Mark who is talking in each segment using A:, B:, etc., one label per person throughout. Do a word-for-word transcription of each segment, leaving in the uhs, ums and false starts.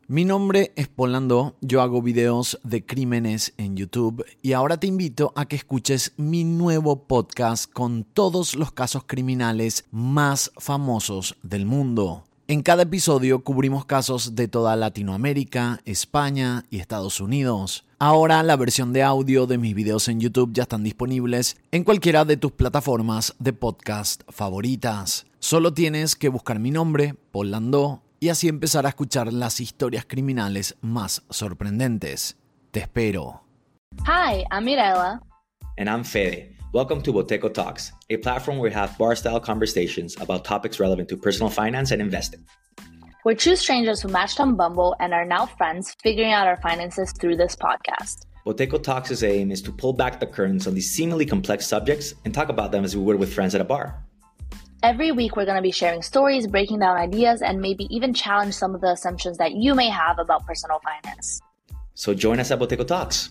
A: Mi nombre es Paul Landó, yo hago videos de crímenes en YouTube y ahora te invito a que escuches mi nuevo podcast con todos los casos criminales más famosos del mundo. En cada episodio cubrimos casos de toda Latinoamérica, España y Estados Unidos. Ahora la versión de audio de mis videos en YouTube ya están disponibles en cualquiera de tus plataformas de podcast favoritas. Solo tienes que buscar mi nombre, Paul Landó, y así empezar a escuchar las historias criminales más sorprendentes. Te espero.
B: Hi, I'm Mirella.
C: And I'm Fede. Welcome to Boteco Talks, a platform where we have bar-style conversations about topics relevant to personal finance and investing.
B: We're two strangers who matched on Bumble and are now friends, figuring out our finances through this podcast.
C: Boteco Talks' aim is to pull back the curtains on these seemingly complex subjects and talk about them as we would with friends at a bar.
B: Every week, we're going to be sharing stories, breaking down ideas, and maybe even challenge some of the assumptions that you may have about personal finance.
C: So join us at Boteco Talks.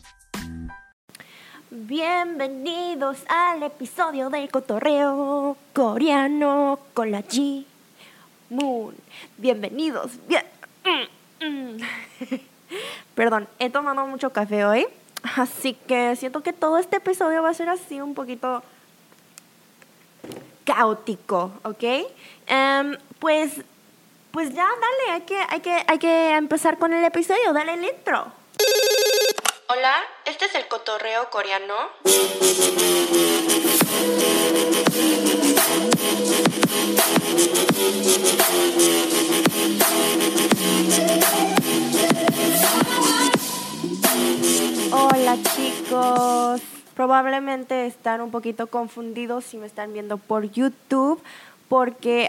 D: Bienvenidos al episodio del cotorreo coreano con la G Moon. Bienvenidos. Bien. Mm, mm. Perdón, he tomado mucho café hoy, así que siento que todo este episodio va a ser así un poquito caótico, ¿ok? Um, pues, pues ya, dale, hay que, hay que, hay que empezar con el episodio, dale el intro. Hola, este es el cotorreo coreano. Hola chicos. Probablemente están un poquito confundidos si me están viendo por YouTube porque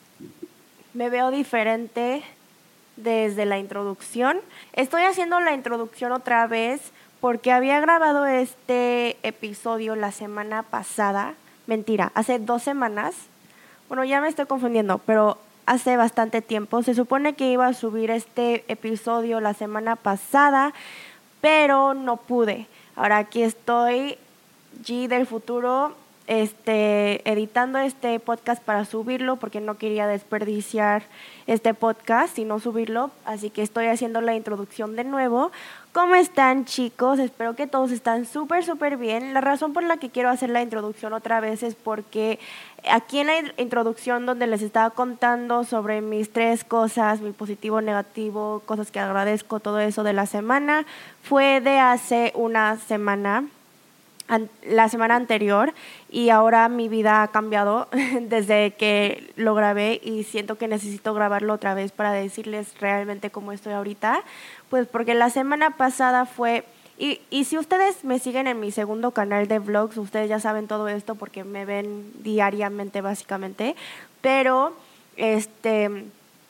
D: me veo diferente desde la introducción. Estoy haciendo la introducción otra vez porque había grabado este episodio la semana pasada. Mentira, hace dos semanas. Bueno, ya me estoy confundiendo, pero hace bastante tiempo. Se supone que iba a subir este episodio la semana pasada, pero no pude. Ahora aquí estoy, G del futuro, este, editando este podcast para subirlo porque no quería desperdiciar este podcast y no subirlo, así que estoy haciendo la introducción de nuevo. ¿Cómo están, chicos? Espero que todos están súper, súper bien. La razón por la que quiero hacer la introducción otra vez es porque aquí en la introducción donde les estaba contando sobre mis tres cosas, mi positivo, negativo, cosas que agradezco, todo eso de la semana, fue de hace una semana, la semana anterior, y ahora mi vida ha cambiado desde que lo grabé y siento que necesito grabarlo otra vez para decirles realmente cómo estoy ahorita, pues porque la semana pasada fue, y, y si ustedes me siguen en mi segundo canal de vlogs, ustedes ya saben todo esto porque me ven diariamente básicamente, pero este...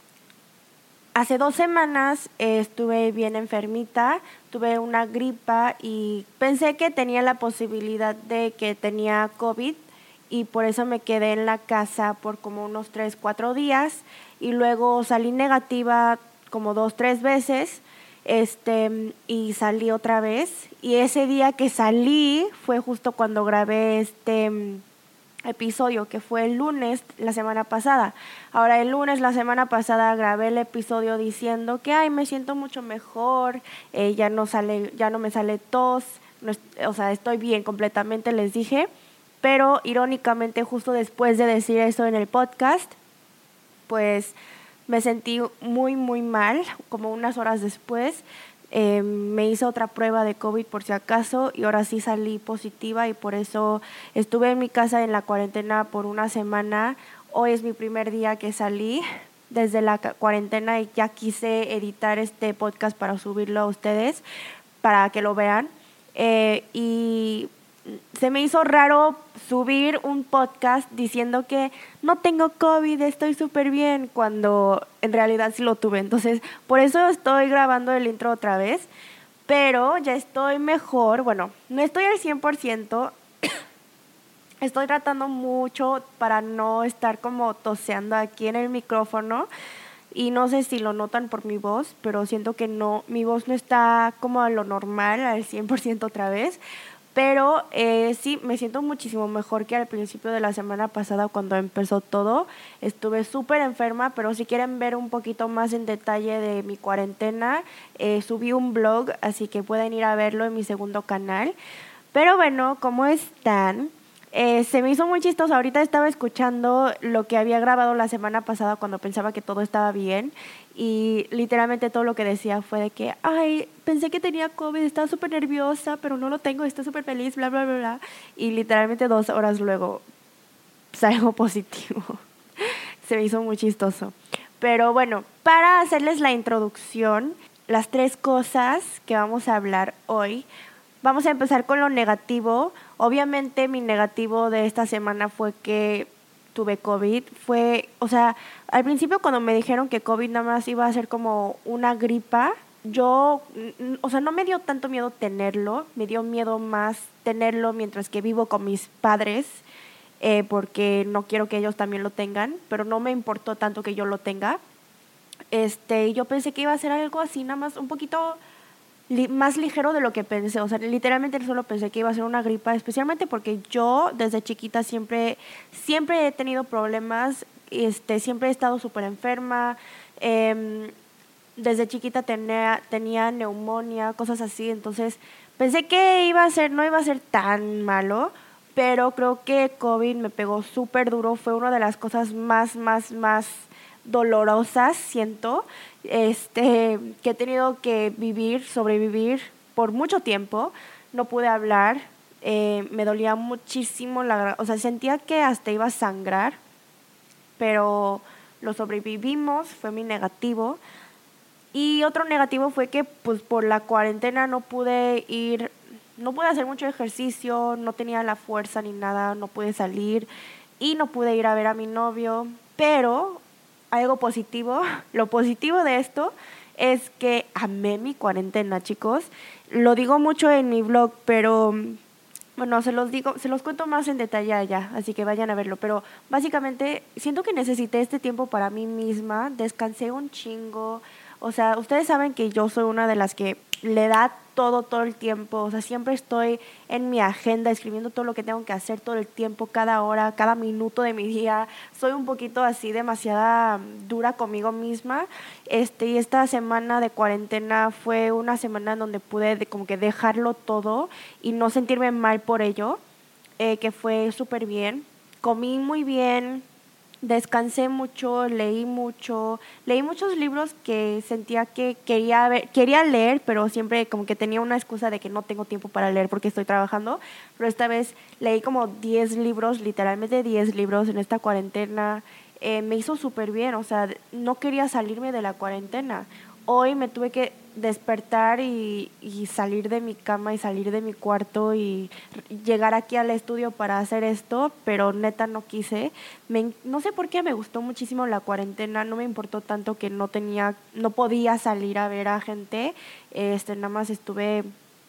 D: Hace dos semanas eh, estuve bien enfermita, tuve una gripa y pensé que tenía la posibilidad de que tenía COVID y por eso me quedé en la casa por como unos tres, cuatro días y luego salí negativa como dos, tres veces este, y salí otra vez. Y ese día que salí fue justo cuando grabé este episodio, que fue el lunes la semana pasada. Ahora el lunes la semana pasada grabé el episodio diciendo que ay, me siento mucho mejor, eh, ya no sale, ya no me sale tos, no, o sea, estoy bien completamente, les dije, pero irónicamente justo después de decir eso en el podcast, pues me sentí muy muy mal, como unas horas después. Eh, me hice otra prueba de COVID por si acaso y ahora sí salí positiva y por eso estuve en mi casa en la cuarentena por una semana. Hoy es mi primer día que salí desde la cuarentena y ya quise editar este podcast para subirlo a ustedes para que lo vean. Eh, y se me hizo raro subir un podcast diciendo que no tengo COVID, estoy súper bien, cuando en realidad sí lo tuve. Entonces, por eso estoy grabando el intro otra vez, pero ya estoy mejor. Bueno, no estoy al cien por ciento. Estoy tratando mucho para no estar como toseando aquí en el micrófono. Y no sé si lo notan por mi voz, pero siento que no, mi voz no está como a lo normal, al cien por ciento otra vez. Pero eh, sí, me siento muchísimo mejor que al principio de la semana pasada cuando empezó todo. Estuve súper enferma, pero si quieren ver un poquito más en detalle de mi cuarentena, eh, subí un blog, así que pueden ir a verlo en mi segundo canal. Pero bueno, ¿cómo están? Eh, se me hizo muy chistoso. Ahorita estaba escuchando lo que había grabado la semana pasada cuando pensaba que todo estaba bien. Y literalmente todo lo que decía fue de que, ay, pensé que tenía COVID, estaba súper nerviosa, pero no lo tengo, estoy súper feliz, bla, bla, bla, bla. Y literalmente dos horas luego salgo positivo. Se me hizo muy chistoso. Pero bueno, para hacerles la introducción, las tres cosas que vamos a hablar hoy, vamos a empezar con lo negativo. Obviamente mi negativo de esta semana fue que tuve COVID. Fue, o sea, al principio cuando me dijeron que COVID nada más iba a ser como una gripa, yo, o sea, no me dio tanto miedo tenerlo, me dio miedo más tenerlo mientras que vivo con mis padres, eh, porque no quiero que ellos también lo tengan, pero no me importó tanto que yo lo tenga. Este, y yo pensé que iba a ser algo así, nada más un poquito li- más ligero de lo que pensé. O sea, literalmente solo pensé que iba a ser una gripa, especialmente porque yo desde chiquita siempre, siempre he tenido problemas, este, siempre he estado súper enferma. Eh, desde chiquita tenía, tenía neumonía, cosas así, entonces pensé que iba a ser, no iba a ser tan malo, pero creo que COVID me pegó súper duro. Fue una de las cosas más, más, más dolorosas, siento, este, que he tenido que vivir, sobrevivir por mucho tiempo. No pude hablar, eh, me dolía muchísimo la gar- o sea, sentía que hasta iba a sangrar, pero lo sobrevivimos, fue mi negativo. Y otro negativo fue que pues por la cuarentena no pude ir, no pude hacer mucho ejercicio, no tenía la fuerza ni nada, no pude salir y no pude ir a ver a mi novio. Pero algo positivo, lo positivo de esto es que amé mi cuarentena, chicos. Lo digo mucho en mi blog, pero bueno, se los digo, se los cuento más en detalle allá, así que vayan a verlo. Pero básicamente siento que necesité este tiempo para mí misma, descansé un chingo. O sea, ustedes saben que yo soy una de las que le da todo, todo el tiempo. O sea, siempre estoy en mi agenda escribiendo todo lo que tengo que hacer todo el tiempo, cada hora, cada minuto de mi día. Soy un poquito así, demasiada dura conmigo misma. Este, y esta semana de cuarentena fue una semana en donde pude de, como que dejarlo todo y no sentirme mal por ello, eh, que fue súper bien. Comí muy bien, descansé mucho, leí mucho, leí muchos libros que sentía que quería ver, quería leer, pero siempre como que tenía una excusa de que no tengo tiempo para leer porque estoy trabajando. Pero esta vez leí como diez libros, literalmente diez libros en esta cuarentena. Eh, me hizo súper bien, o sea, no quería salirme de la cuarentena. Hoy me tuve que despertar y, y salir de mi cama y salir de mi cuarto y llegar aquí al estudio para hacer esto, pero neta no quise. Me, no sé por qué me gustó muchísimo la cuarentena, no me importó tanto que no tenía, no podía salir a ver a gente. Este, nada más estuve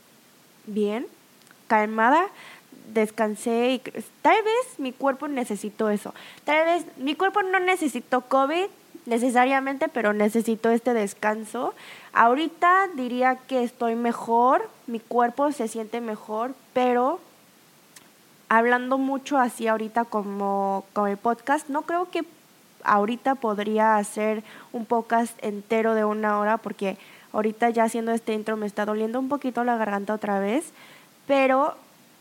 D: bien, calmada, descansé y tal vez mi cuerpo necesitó eso. Tal vez mi cuerpo no necesitó COVID necesariamente, pero necesito este descanso. Ahorita diría que estoy mejor, mi cuerpo se siente mejor, pero hablando mucho así ahorita como con el podcast, no creo que ahorita podría hacer un podcast entero de una hora porque ahorita ya haciendo este intro me está doliendo un poquito la garganta otra vez, pero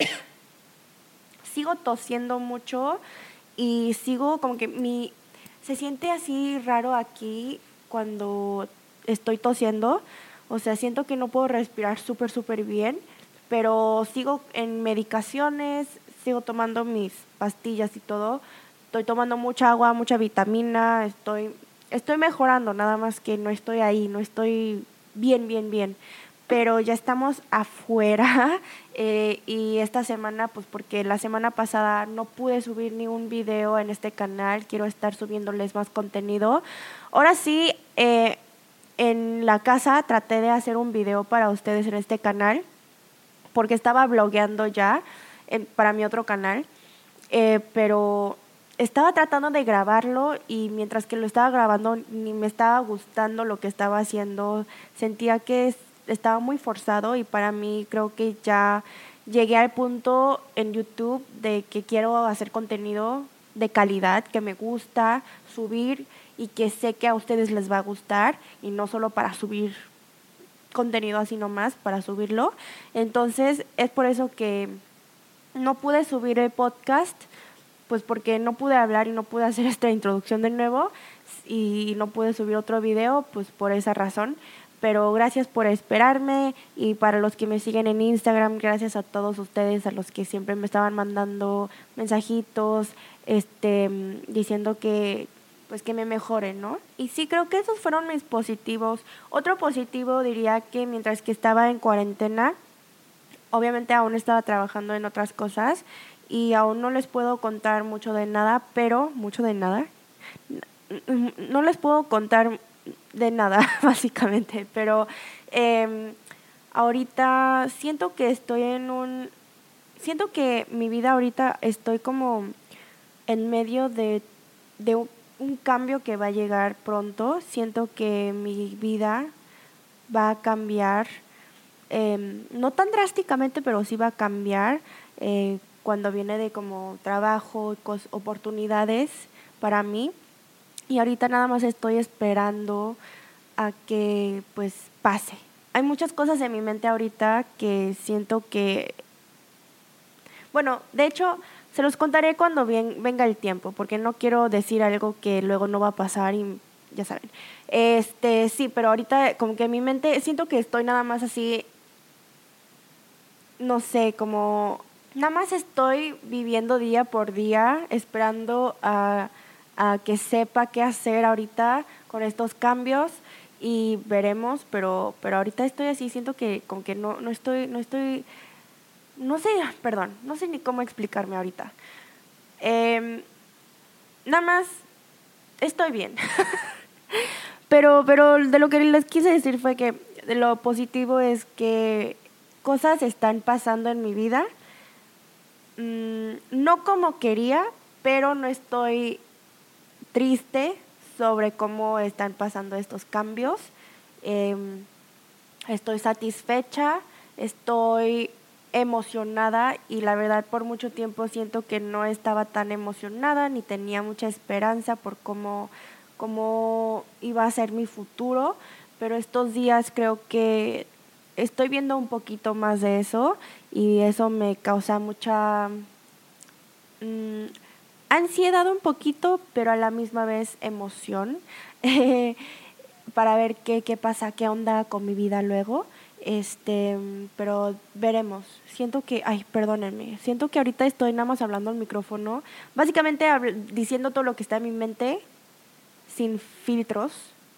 D: sigo tosiendo mucho y sigo como que mi se siente así raro aquí cuando estoy tosiendo. O sea, siento que no puedo respirar súper, súper bien, pero sigo en medicaciones, sigo tomando mis pastillas y todo. Estoy tomando mucha agua, mucha vitamina, estoy, estoy mejorando, nada más que no estoy ahí, no estoy bien, bien, bien. Pero ya estamos afuera eh, y esta semana, pues porque la semana pasada no pude subir ni un video en este canal, quiero estar subiéndoles más contenido. Ahora sí, eh, en la casa traté de hacer un video para ustedes en este canal, porque estaba blogueando ya en, para mi otro canal, eh, pero estaba tratando de grabarlo y mientras que lo estaba grabando ni me estaba gustando lo que estaba haciendo, sentía que estaba muy forzado y para mí creo que ya llegué al punto en YouTube de que quiero hacer contenido de calidad, que me gusta subir y que sé que a ustedes les va a gustar, y no solo para subir contenido así nomás, para subirlo. Entonces es por eso que no pude subir el podcast, pues porque no pude hablar y no pude hacer esta introducción de nuevo, y no pude subir otro video, pues por esa razón. Pero gracias por esperarme, y para los que me siguen en Instagram, gracias a todos ustedes, a los que siempre me estaban mandando mensajitos, este, diciendo que, pues que me mejoren, ¿no? Y sí, creo que esos fueron mis positivos. Otro positivo diría que mientras que estaba en cuarentena, obviamente aún estaba trabajando en otras cosas y aún no les puedo contar mucho de nada, pero mucho de nada. No les puedo contar de nada, básicamente, pero eh, ahorita siento que estoy en un... Siento que mi vida ahorita estoy como en medio de, de un, un cambio que va a llegar pronto. Siento que mi vida va a cambiar, eh, no tan drásticamente, pero sí va a cambiar eh, cuando viene de como trabajo, cos, oportunidades para mí. Y ahorita nada más estoy esperando a que pues pase. Hay muchas cosas en mi mente ahorita que siento que... Bueno, de hecho, se los contaré cuando bien, venga el tiempo, porque no quiero decir algo que luego no va a pasar y ya saben. Este, sí, pero ahorita como que en mi mente siento que estoy nada más así, no sé, como... Nada más estoy viviendo día por día, esperando a... a que sepa qué hacer ahorita con estos cambios, y veremos, pero pero ahorita estoy así, siento que como que no no estoy no estoy no sé, perdón, no sé ni cómo explicarme ahorita. Eh, nada más estoy bien. pero pero de lo que les quise decir fue que lo positivo es que cosas están pasando en mi vida, mm, no como quería, pero no estoy triste sobre cómo están pasando estos cambios. Eh, estoy satisfecha, estoy emocionada, y la verdad por mucho tiempo siento que no estaba tan emocionada ni tenía mucha esperanza por cómo, cómo iba a ser mi futuro, pero estos días creo que estoy viendo un poquito más de eso, y eso me causa mucha... Mmm, ansiedad un poquito, pero a la misma vez emoción, eh, para ver qué, qué pasa, qué onda con mi vida luego. Este, pero veremos. Siento que, ay, perdónenme, siento que ahorita estoy nada más hablando al micrófono, básicamente hab- diciendo todo lo que está en mi mente, sin filtros,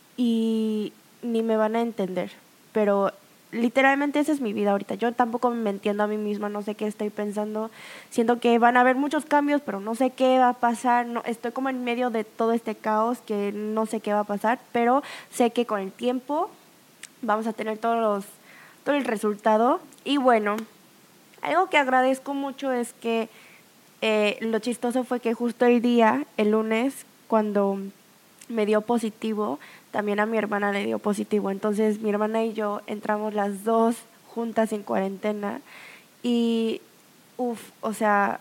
D: y ni me van a entender, pero literalmente esa es mi vida ahorita. Yo tampoco me entiendo a mí misma, no sé qué estoy pensando. Siento que van a haber muchos cambios, pero no sé qué va a pasar. No, estoy como en medio de todo este caos que no sé qué va a pasar, pero sé que con el tiempo vamos a tener todos los, todo el resultado. Y bueno, algo que agradezco mucho es que eh, lo chistoso fue que justo el día, el lunes, cuando me dio positivo, también a mi hermana le dio positivo. Entonces mi hermana y yo entramos las dos juntas en cuarentena, y uff, o sea,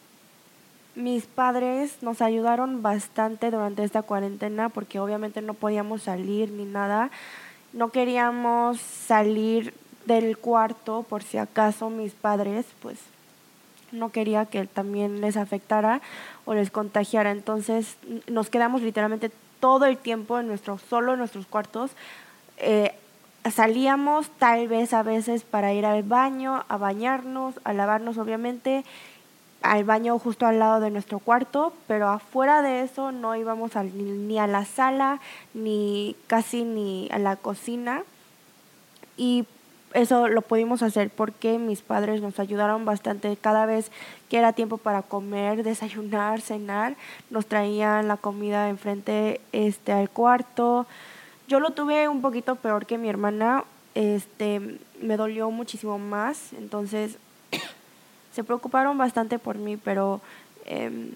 D: mis padres nos ayudaron bastante durante esta cuarentena, porque obviamente no podíamos salir ni nada. No queríamos salir del cuarto por si acaso mis padres, pues no quería que también les afectara o les contagiara. Entonces nos quedamos literalmente todo el tiempo en nuestro, solo en nuestros cuartos. Eh, salíamos tal vez a veces para ir al baño, a bañarnos, a lavarnos obviamente, al baño justo al lado de nuestro cuarto, pero afuera de eso no íbamos a, ni, ni a la sala, ni casi ni a la cocina. Y eso lo pudimos hacer porque mis padres nos ayudaron bastante. Cada vez que era tiempo para comer, desayunar, cenar, nos traían la comida enfrente este, al cuarto. Yo lo tuve un poquito peor que mi hermana, este, me dolió muchísimo más, entonces se preocuparon bastante por mí, pero eh,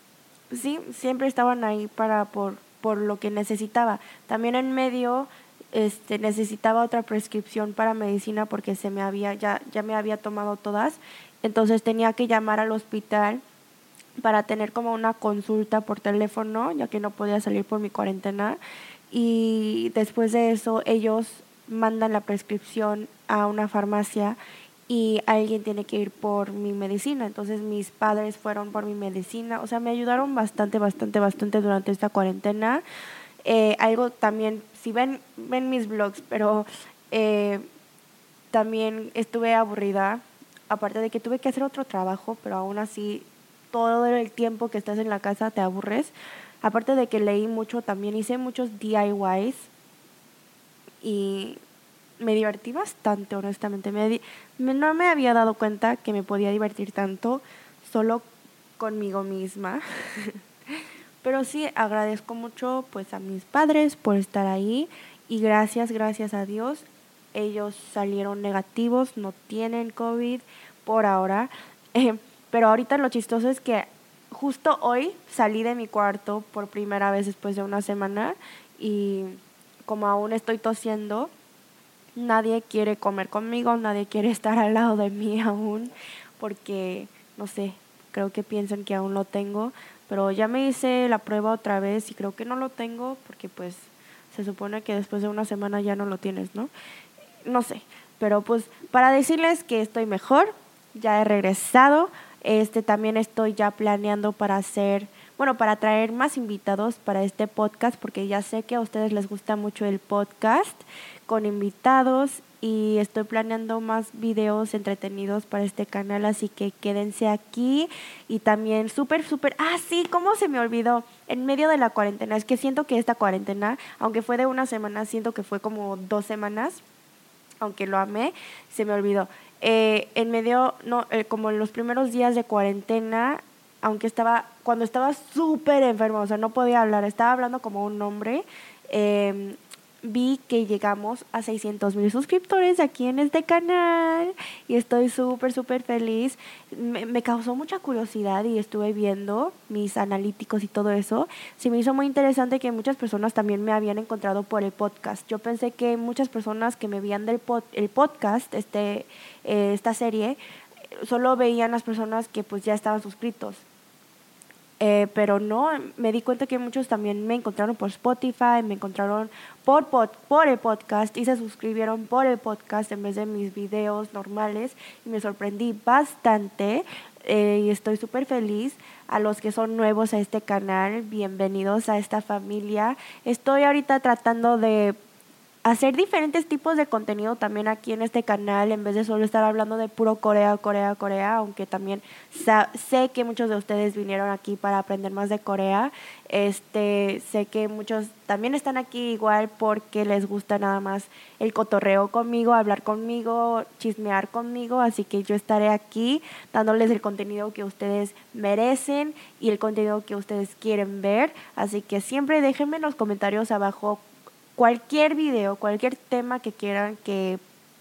D: sí, siempre estaban ahí para por, por lo que necesitaba. También en medio este, necesitaba otra prescripción para medicina porque se me había, ya, ya me había tomado todas. Entonces tenía que llamar al hospital para tener como una consulta por teléfono, ya que no podía salir por mi cuarentena. Y después de eso ellos mandan la prescripción a una farmacia y alguien tiene que ir por mi medicina. Entonces mis padres fueron por mi medicina. O sea, me ayudaron bastante, bastante, bastante durante esta cuarentena. Eh, algo también, si ven, ven mis vlogs, pero eh, también estuve aburrida, aparte de que tuve que hacer otro trabajo, pero aún así todo el tiempo que estás en la casa te aburres. Aparte de que leí mucho, también hice muchos D I Ys y me divertí bastante, honestamente. Me, di- me- no me había dado cuenta que me podía divertir tanto solo conmigo misma. Pero sí agradezco mucho pues a mis padres por estar ahí y gracias, gracias a Dios, ellos salieron negativos, no tienen COVID por ahora. Eh, pero ahorita lo chistoso es que justo hoy salí de mi cuarto por primera vez después de una semana y como aún estoy tosiendo, nadie quiere comer conmigo, nadie quiere estar al lado de mí aún, porque, no sé, creo que piensan que aún lo tengo, pero ya me hice la prueba otra vez y creo que no lo tengo, porque pues se supone que después de una semana ya no lo tienes, ¿no? No sé, pero pues para decirles que estoy mejor, ya he regresado, este también estoy ya planeando para hacer, bueno, para traer más invitados para este podcast, porque ya sé que a ustedes les gusta mucho el podcast con invitados y estoy planeando más videos entretenidos para este canal, así que quédense aquí. Y también súper, súper, ah sí, ¿cómo se me olvidó? En medio de la cuarentena, es que siento que esta cuarentena, aunque fue de una semana, siento que fue como dos semanas, aunque lo amé, se me olvidó. Eh, en medio, no, eh, como en los primeros días de cuarentena, aunque estaba, cuando estaba súper enferma, o sea, no podía hablar, estaba hablando como un hombre, eh, vi que llegamos a seiscientos mil suscriptores aquí en este canal y estoy súper, súper feliz. Me, me causó mucha curiosidad y estuve viendo mis analíticos y todo eso. Se me hizo muy interesante que muchas personas también me habían encontrado por el podcast. Yo pensé que muchas personas que me veían del pod, el podcast, este, eh, esta serie, solo veían las personas que pues ya estaban suscritos. Eh, pero no, me di cuenta que muchos también me encontraron por Spotify, me encontraron por, pod, por el podcast y se suscribieron por el podcast en vez de mis videos normales y me sorprendí bastante eh, y estoy súper feliz. A los que son nuevos a este canal, bienvenidos a esta familia. Estoy ahorita tratando de hacer diferentes tipos de contenido también aquí en este canal, en vez de solo estar hablando de puro Corea, Corea, Corea, aunque también sa- sé que muchos de ustedes vinieron aquí para aprender más de Corea. Este, sé que muchos también están aquí igual porque les gusta nada más el cotorreo conmigo, hablar conmigo, chismear conmigo, así que yo estaré aquí dándoles el contenido que ustedes merecen y el contenido que ustedes quieren ver, así que siempre déjenme en los comentarios abajo cualquier video, cualquier tema que quieran que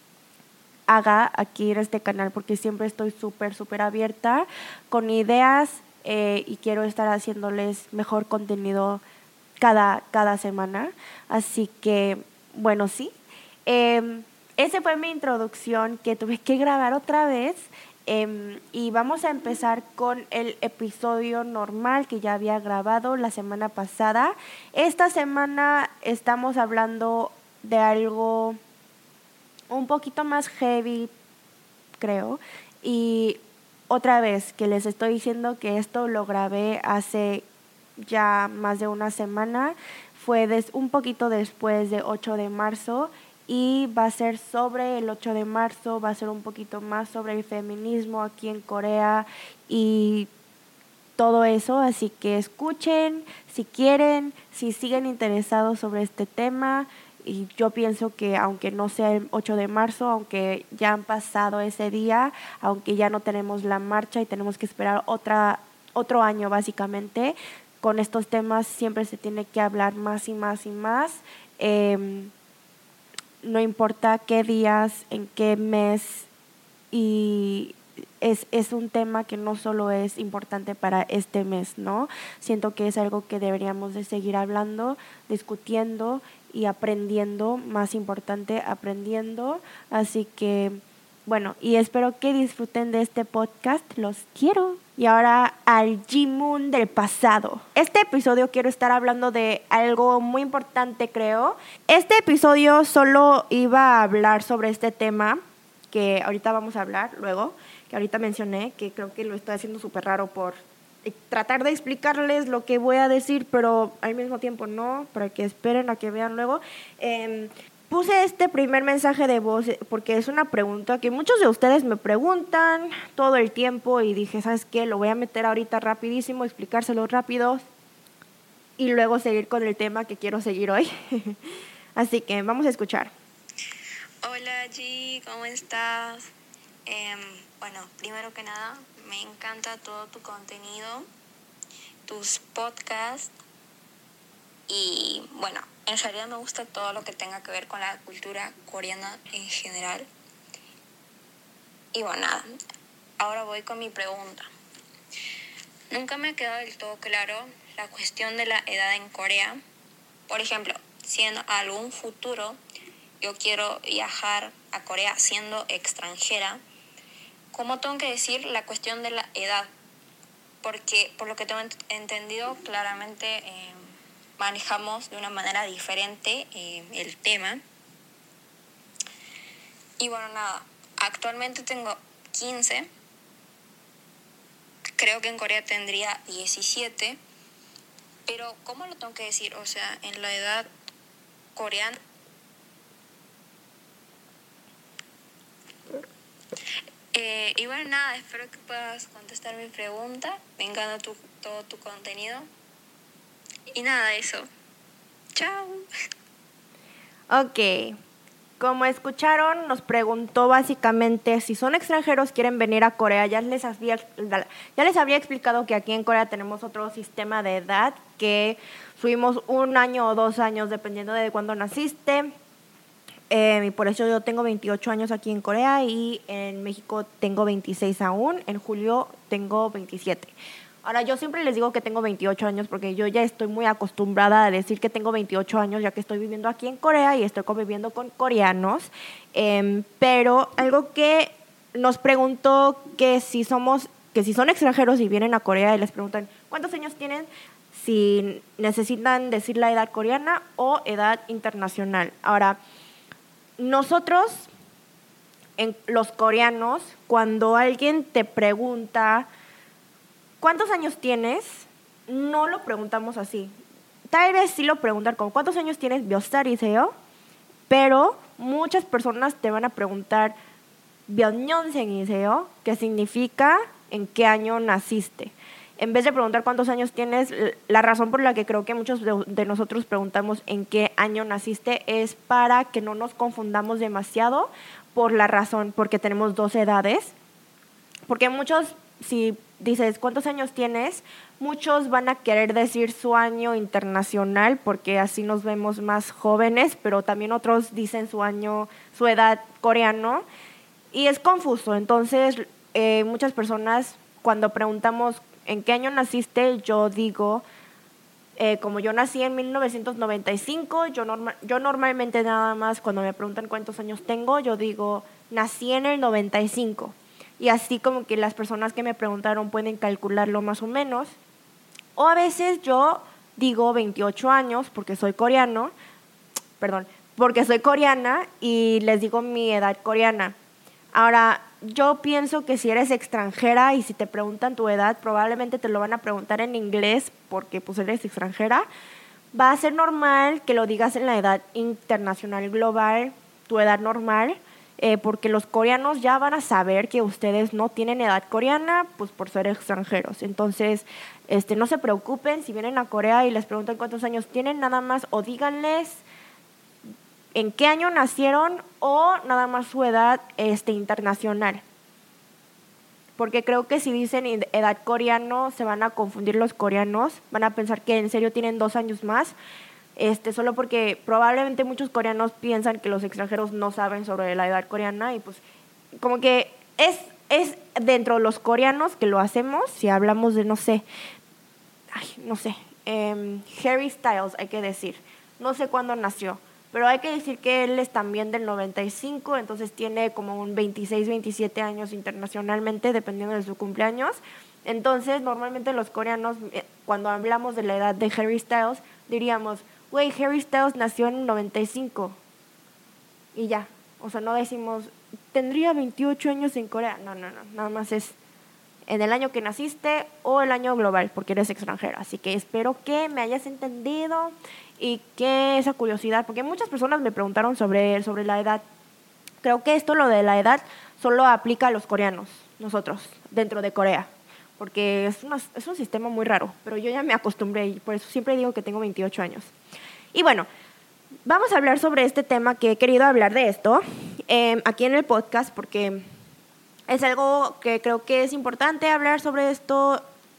D: haga aquí en este canal, porque siempre estoy súper, súper abierta con ideas eh, y quiero estar haciéndoles mejor contenido cada, cada semana. Así que, bueno, sí. Eh, esa fue mi introducción que tuve que grabar otra vez. Um, y vamos a empezar con el episodio normal que ya había grabado la semana pasada. Esta semana estamos hablando de algo un poquito más heavy, creo. Y otra vez que les estoy diciendo que esto lo grabé hace ya más de una semana. Fue des- un poquito después de ocho de marzo. Y va a ser sobre el ocho de marzo, va a ser un poquito más sobre el feminismo aquí en Corea y todo eso, así que escuchen si quieren, si siguen interesados sobre este tema. Y yo pienso que aunque no sea el ocho de marzo, aunque ya han pasado ese día, aunque ya no tenemos la marcha y tenemos que esperar otra, otro año básicamente, con estos temas siempre se tiene que hablar más y más y más. Eh, no importa qué días, en qué mes y es, es un tema que no solo es importante para este mes, ¿no? Siento que es algo que deberíamos de seguir hablando, discutiendo y aprendiendo, más importante, aprendiendo. Así que, bueno, y espero que disfruten de este podcast. Los quiero. Y ahora al G-Moon del pasado. Este episodio quiero estar hablando de algo muy importante, creo. Este episodio solo iba a hablar sobre este tema, que ahorita vamos a hablar luego, que ahorita mencioné, que creo que lo estoy haciendo súper raro por tratar de explicarles lo que voy a decir, pero al mismo tiempo no, para que esperen a que vean luego. Eh, Puse este primer mensaje de voz porque es una pregunta que muchos de ustedes me preguntan todo el tiempo y dije, ¿sabes qué? Lo voy a meter ahorita rapidísimo, explicárselo rápido y luego seguir con el tema que quiero seguir hoy. Así que vamos a escuchar.
E: Hola G, ¿cómo estás? Eh, bueno, primero que nada, me encanta todo tu contenido, tus podcasts y bueno, en realidad me gusta todo lo que tenga que ver con la cultura coreana en general. Y bueno, nada, ahora voy con mi pregunta. Nunca me ha quedado del todo claro la cuestión de la edad en Corea. Por ejemplo, si en algún futuro yo quiero viajar a Corea siendo extranjera, ¿cómo tengo que decir la cuestión de la edad? Porque por lo que tengo entendido, claramente eh, manejamos de una manera diferente eh, el tema. Y bueno, nada, actualmente tengo quince. Creo que en Corea tendría diecisiete. Pero ¿cómo lo tengo que decir? O sea, en la edad coreana. Eh, y bueno, nada, espero que puedas contestar mi pregunta. Me encanta tu, todo tu contenido. Y nada, eso. Chao.
D: Ok. Como escucharon, nos preguntó básicamente si son extranjeros, quieren venir a Corea. Ya les había, ya les había explicado que aquí en Corea tenemos otro sistema de edad, que subimos un año o dos años dependiendo de cuándo naciste. Eh, y por eso yo tengo veintiocho años aquí en Corea y en México tengo veintiséis aún. En julio tengo veintisiete. Ahora, yo siempre les digo que tengo veintiocho años porque yo ya estoy muy acostumbrada a decir que tengo veintiocho años ya que estoy viviendo aquí en Corea y estoy conviviendo con coreanos. Eh, pero algo que nos preguntó que si somos, que si son extranjeros y vienen a Corea y les preguntan ¿cuántos años tienen? Si necesitan decir la edad coreana o edad internacional. Ahora, nosotros, en los coreanos, cuando alguien te pregunta ¿cuántos años tienes? No lo preguntamos así. Tal vez sí lo preguntan como ¿cuántos años tienes? 몇 살이세요? Pero muchas personas te van a preguntar 몇 년생이세요? Que significa ¿en qué año naciste? En vez de preguntar cuántos años tienes, la razón por la que creo que muchos de, de nosotros preguntamos en qué año naciste es para que no nos confundamos demasiado por la razón, porque tenemos dos edades. Porque muchos, si dices cuántos años tienes, muchos van a querer decir su año internacional porque así nos vemos más jóvenes, pero también otros dicen su año, su edad coreano y es confuso. Entonces, eh, muchas personas cuando preguntamos ¿en qué año naciste? Yo digo, eh, como yo nací en mil novecientos noventa y cinco, yo, norma- yo normalmente nada más cuando me preguntan cuántos años tengo, yo digo, nací en el noventa y cinco. Y así como que las personas que me preguntaron pueden calcularlo más o menos. O a veces yo digo veintiocho años porque soy coreano, perdón, porque soy coreana y les digo mi edad coreana. Ahora, yo pienso que si eres extranjera y si te preguntan tu edad, probablemente te lo van a preguntar en inglés porque pues eres extranjera. Va a ser normal que lo digas en la edad internacional global, tu edad normal, eh, porque los coreanos ya van a saber que ustedes no tienen edad coreana pues por ser extranjeros. Entonces, este, no se preocupen si vienen a Corea y les preguntan cuántos años tienen, nada más o díganles en qué año nacieron o nada más su edad este, internacional. Porque creo que si dicen edad coreano se van a confundir los coreanos, van a pensar que en serio tienen dos años más, este, solo porque probablemente muchos coreanos piensan que los extranjeros no saben sobre la edad coreana y pues como que es, es dentro de los coreanos que lo hacemos, si hablamos de, no sé, ay, no sé, eh, Harry Styles, hay que decir, no sé cuándo nació, pero hay que decir que él es también del noventa y cinco, entonces tiene como un veintiséis, veintisiete años internacionalmente, dependiendo de su cumpleaños. Entonces, normalmente los coreanos, cuando hablamos de la edad de Harry Styles, diríamos, güey, Harry Styles nació en el noventa y cinco. Y ya, o sea, no decimos, tendría veintiocho años en Corea. No, no, no, nada más es en el año que naciste o el año global, porque eres extranjero. Así que espero que me hayas entendido y que esa curiosidad, porque muchas personas me preguntaron sobre, sobre la edad. Creo que esto, lo de la edad, solo aplica a los coreanos, nosotros, dentro de Corea. Porque es, una, es un sistema muy raro, pero yo ya me acostumbré y por eso siempre digo que tengo veintiocho años. Y bueno, vamos a hablar sobre este tema, que he querido hablar de esto eh, aquí en el podcast, porque es algo que creo que es importante hablar sobre esto.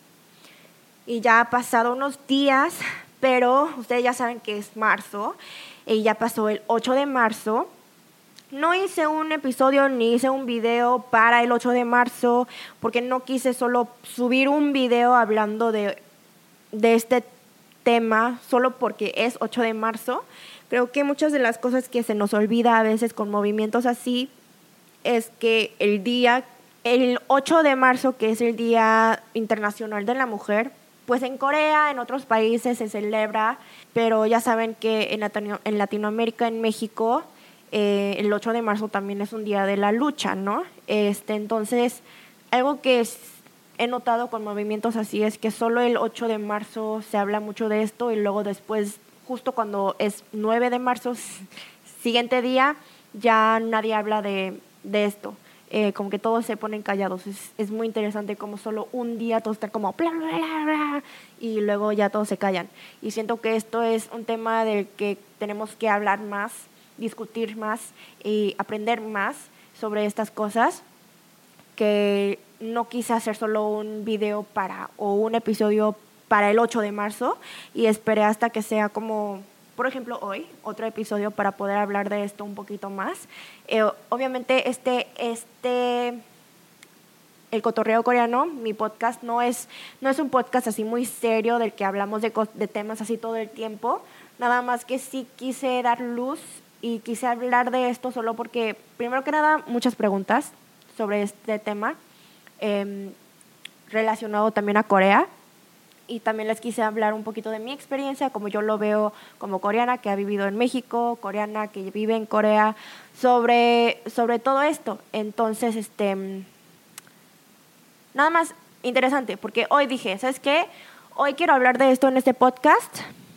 D: Y ya ha pasado unos días, pero ustedes ya saben que es marzo y ya pasó el ocho de marzo. No hice un episodio ni hice un video para el ocho de marzo porque no quise solo subir un video hablando de, de este tema solo porque es ocho de marzo. Creo que muchas de las cosas que se nos olvida a veces con movimientos así es que el día, el ocho de marzo, que es el Día Internacional de la Mujer, pues en Corea, en otros países se celebra, pero ya saben que en, Latino, en Latinoamérica, en México, Eh, el ocho de marzo también es un día de la lucha, ¿no? Este, entonces, algo que es, he notado con movimientos así es que solo el ocho de marzo se habla mucho de esto y luego después, justo cuando es nueve de marzo, siguiente día, ya nadie habla de, de esto. Eh, como que todos se ponen callados. Es, es muy interesante como solo un día todos están como bla, bla, bla, bla, y luego ya todos se callan. Y siento que esto es un tema del que tenemos que hablar más, discutir más y aprender más sobre estas cosas, que no quise hacer solo un video para o un episodio para el ocho de marzo y esperé hasta que sea como, por ejemplo, hoy, otro episodio para poder hablar de esto un poquito más. Eh, obviamente este, este, el cotorreo coreano, mi podcast, no es, no es un podcast así muy serio del que hablamos de, de temas así todo el tiempo, nada más que sí quise dar luz y quise hablar de esto solo porque, primero que nada, muchas preguntas sobre este tema eh, relacionado también a Corea. Y también les quise hablar un poquito de mi experiencia, como yo lo veo como coreana que ha vivido en México, coreana que vive en Corea, sobre, sobre todo esto. Entonces, este, nada más interesante, porque hoy dije, ¿sabes qué? Hoy quiero hablar de esto en este podcast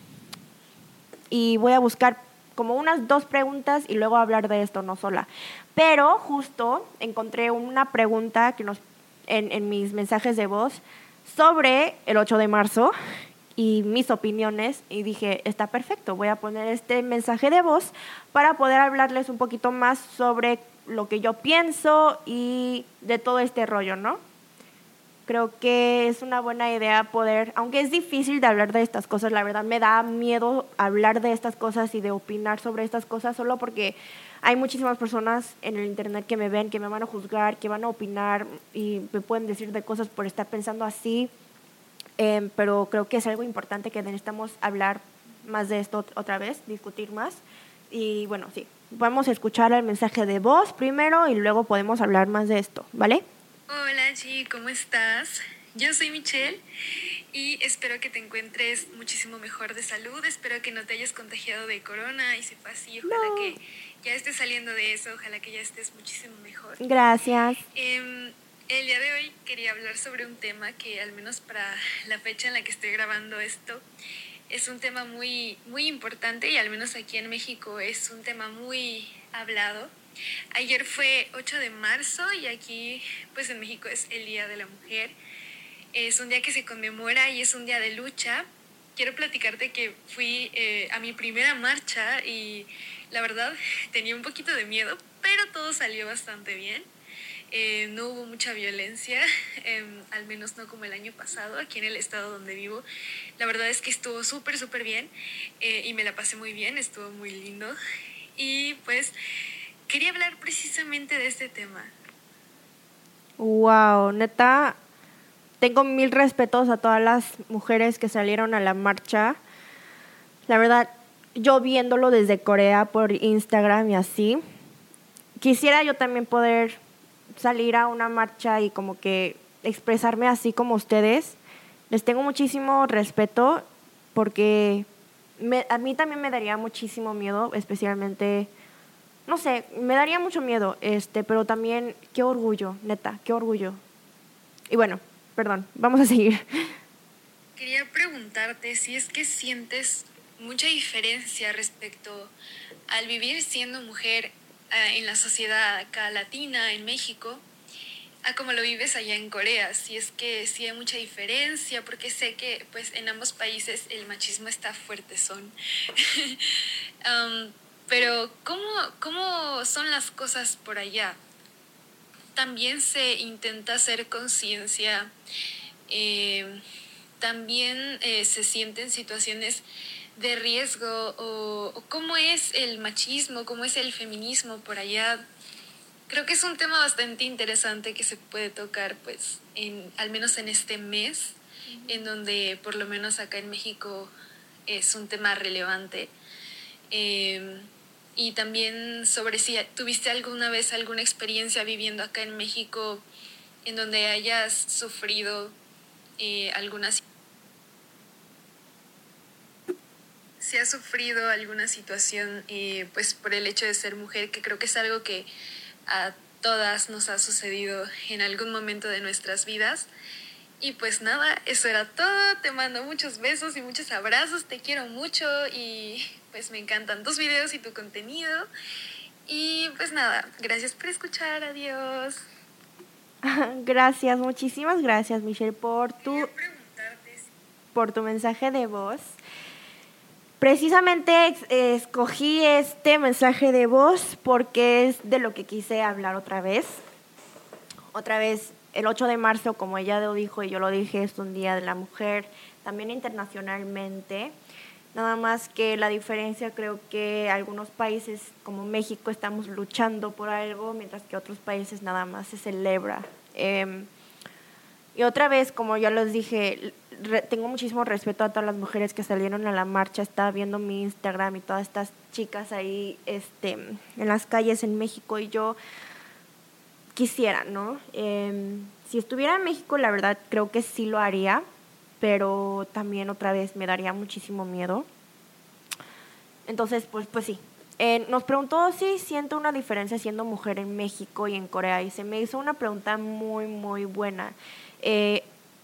D: y voy a buscar como unas dos preguntas y luego hablar de esto, no sola. Pero justo encontré una pregunta que nos, en, en mis mensajes de voz sobre el ocho de marzo y mis opiniones, y dije, está perfecto, voy a poner este mensaje de voz para poder hablarles un poquito más sobre lo que yo pienso y de todo este rollo, ¿no? Creo que es una buena idea poder, aunque es difícil de hablar de estas cosas, la verdad me da miedo hablar de estas cosas y de opinar sobre estas cosas solo porque hay muchísimas personas en el internet que me ven, que me van a juzgar, que van a opinar y me pueden decir de cosas por estar pensando así, eh, pero creo que es algo importante que necesitamos hablar más de esto otra vez, discutir más. Y bueno, sí, vamos a escuchar el mensaje de voz primero y luego podemos hablar más de esto, ¿vale?
F: Hola Chi, ¿cómo estás? Yo soy Michelle y espero que te encuentres muchísimo mejor de salud. Espero que no te hayas contagiado de corona y si fue así, ojalá no. que ya estés saliendo de eso, ojalá que ya estés muchísimo mejor.
D: Gracias.
F: Eh, el día de hoy quería hablar sobre un tema que al menos para la fecha en la que estoy grabando esto es un tema muy, muy importante y al menos aquí en México es un tema muy hablado. Ayer fue ocho de marzo y aquí pues en México es el Día de la Mujer. Es un día que se conmemora y es un día de lucha. Quiero platicarte que fui eh, a mi primera marcha y la verdad tenía un poquito de miedo, pero todo salió bastante bien. Eh, no hubo mucha violencia, eh, al menos no como el año pasado aquí en el estado donde vivo. La verdad es que estuvo súper, súper bien eh, y me la pasé muy bien, estuvo muy lindo. Y pues quería hablar precisamente de este tema.
D: Wow, neta, tengo mil respetos a todas las mujeres que salieron a la marcha. La verdad, yo viéndolo desde Corea por Instagram y así, quisiera yo también poder salir a una marcha y como que expresarme así como ustedes. Les tengo muchísimo respeto porque me, a mí también me daría muchísimo miedo, especialmente, no sé, me daría mucho miedo, este, pero también qué orgullo, neta, qué orgullo. Y bueno, perdón, vamos a seguir.
F: Quería preguntarte si es que sientes mucha diferencia respecto al vivir siendo mujer uh, en la sociedad acá latina, en México, a cómo lo vives allá en Corea. Si es que sí hay mucha diferencia, porque sé que pues en ambos países el machismo está fuertezón. um, pero ¿cómo, ¿cómo son las cosas por allá? También se intenta hacer conciencia, eh, también eh, se sienten situaciones de riesgo, o, o cómo es el machismo, cómo es el feminismo por allá. Creo que es un tema bastante interesante que se puede tocar, pues, en, al menos en este mes, uh-huh. en donde por lo menos acá en México es un tema relevante. Eh, y también sobre si tuviste alguna vez alguna experiencia viviendo acá en México en donde hayas sufrido eh, alguna si has sufrido alguna situación eh, pues por el hecho de ser mujer, que creo que es algo que a todas nos ha sucedido en algún momento de nuestras vidas. Y pues nada, eso era todo. Te mando muchos besos y muchos abrazos. Te quiero mucho y pues me encantan tus videos y tu contenido. Y pues nada, gracias por escuchar. Adiós.
D: Gracias, muchísimas gracias, Michelle, por tu, por tu mensaje de voz. Precisamente eh, escogí este mensaje de voz porque es de lo que quise hablar otra vez. Otra vez, el ocho de marzo, como ella lo dijo y yo lo dije, es un Día de la Mujer, también internacionalmente. Nada más que la diferencia, creo que algunos países como México estamos luchando por algo, mientras que otros países nada más se celebra. Eh, y otra vez, como ya les dije, re, tengo muchísimo respeto a todas las mujeres que salieron a la marcha. Estaba viendo mi Instagram y todas estas chicas ahí este, en las calles en México y yo quisiera, ¿no? Eh, si estuviera en México, la verdad, creo que sí lo haría, pero también otra vez me daría muchísimo miedo. Entonces, pues, pues sí. Eh, nos preguntó si siento una diferencia siendo mujer en México y en Corea, y se me hizo una pregunta muy, muy buena. Eh,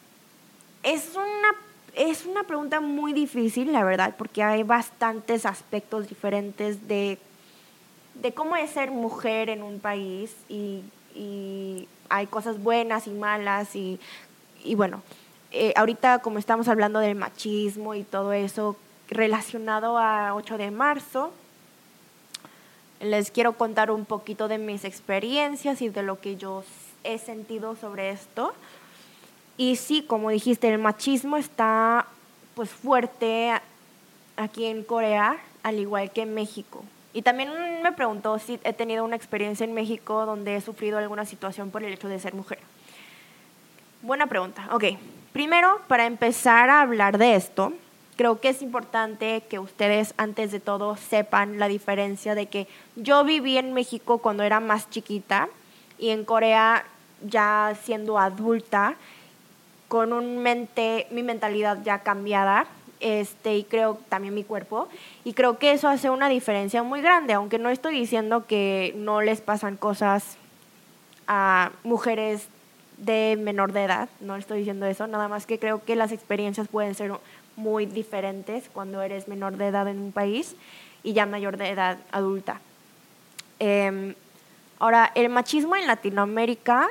D: es una, es una pregunta muy difícil, la verdad, porque hay bastantes aspectos diferentes de, de cómo es ser mujer en un país, y, y hay cosas buenas y malas, y, y bueno, eh, ahorita como estamos hablando del machismo y todo eso relacionado a ocho de marzo, les quiero contar un poquito de mis experiencias y de lo que yo he sentido sobre esto. Y sí, como dijiste, el machismo está pues fuerte aquí en Corea, al igual que en México. Y también me preguntó si he tenido una experiencia en México donde he sufrido alguna situación por el hecho de ser mujer. Buena pregunta. Ok, primero, para empezar a hablar de esto, creo que es importante que ustedes antes de todo sepan la diferencia de que yo viví en México cuando era más chiquita y en Corea ya siendo adulta, con un mente, mi mentalidad ya cambiada, este, y creo también mi cuerpo, y creo que eso hace una diferencia muy grande, aunque no estoy diciendo que no les pasan cosas a mujeres de menor de edad, no estoy diciendo eso, nada más que creo que las experiencias pueden ser muy diferentes cuando eres menor de edad en un país y ya mayor de edad adulta. Eh, ahora, el machismo en Latinoamérica,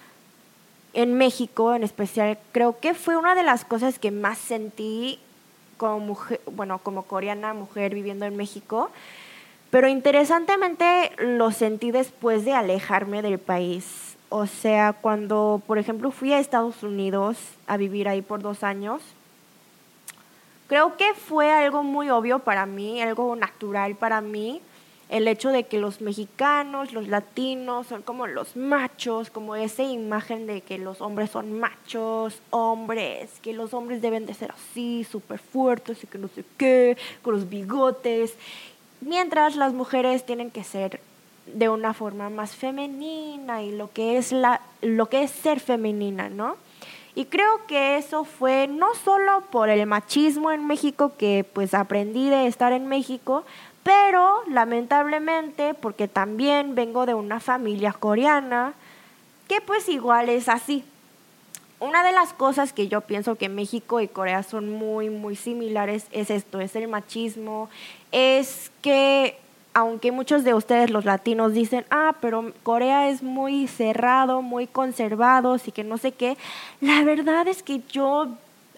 D: en México en especial, creo que fue una de las cosas que más sentí como mujer, bueno, como coreana, mujer viviendo en México, pero interesantemente lo sentí después de alejarme del país. O sea, cuando, por ejemplo, fui a Estados Unidos a vivir ahí por dos años, creo que fue algo muy obvio para mí, algo natural para mí, El hecho de que los mexicanos, los latinos son como los machos, como esa imagen de que los hombres son machos, hombres, que los hombres deben de ser así, súper fuertes y que no sé qué, con los bigotes, mientras las mujeres tienen que ser de una forma más femenina y lo que es la, lo que es ser femenina, ¿no? Y creo que eso fue no solo por el machismo en México, que pues aprendí de estar en México, pero lamentablemente porque también vengo de una familia coreana que pues igual es así. Una de las cosas que yo pienso que México y Corea son muy, muy similares es esto, es el machismo, es que aunque muchos de ustedes los latinos dicen, ah, pero Corea es muy cerrado, muy conservado, así que no sé qué, la verdad es que yo,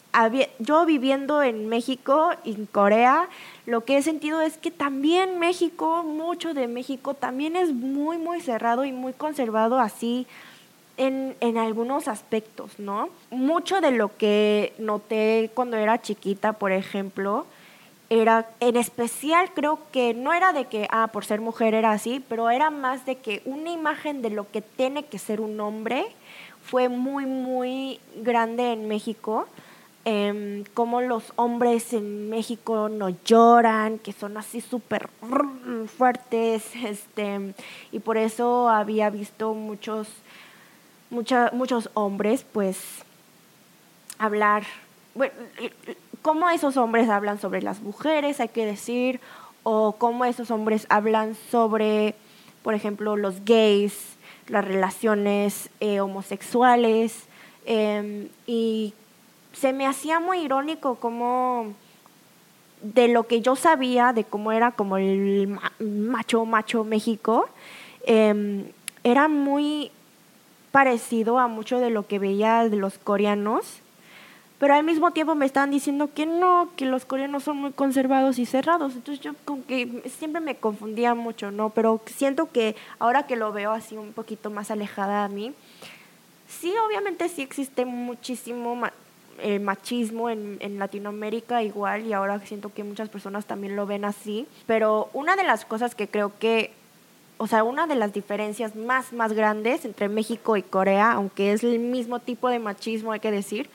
D: yo viviendo en México y en Corea, lo que he sentido es que también México, mucho de México, también es muy, muy cerrado y muy conservado así en, en algunos aspectos, ¿no? Mucho de lo que noté cuando era chiquita, por ejemplo, era, en especial creo que no era de que, ah, por ser mujer era así, pero era más de que una imagen de lo que tiene que ser un hombre fue muy, muy grande en México. Eh, como los hombres en México no lloran, que son así súper fuertes, este, y por eso había visto muchos, mucha, muchos hombres pues hablar, bueno, cómo esos hombres hablan sobre las mujeres, hay que decir, o cómo esos hombres hablan sobre, por ejemplo, los gays, las relaciones eh, homosexuales, eh, y se me hacía muy irónico como de lo que yo sabía de cómo era como el macho, macho México, eh, era muy parecido a mucho de lo que veía de los coreanos, pero al mismo tiempo me estaban diciendo que no, que los coreanos son muy conservados y cerrados, entonces yo como que siempre me confundía mucho, ¿no? Pero siento que ahora que lo veo así un poquito más alejada a mí, sí, obviamente sí existe muchísimo ma- el machismo en, en Latinoamérica igual, y ahora siento que muchas personas también lo ven así, pero una de las cosas que creo que, o sea, una de las diferencias más, más grandes entre México y Corea, aunque es el mismo tipo de machismo, hay que decir,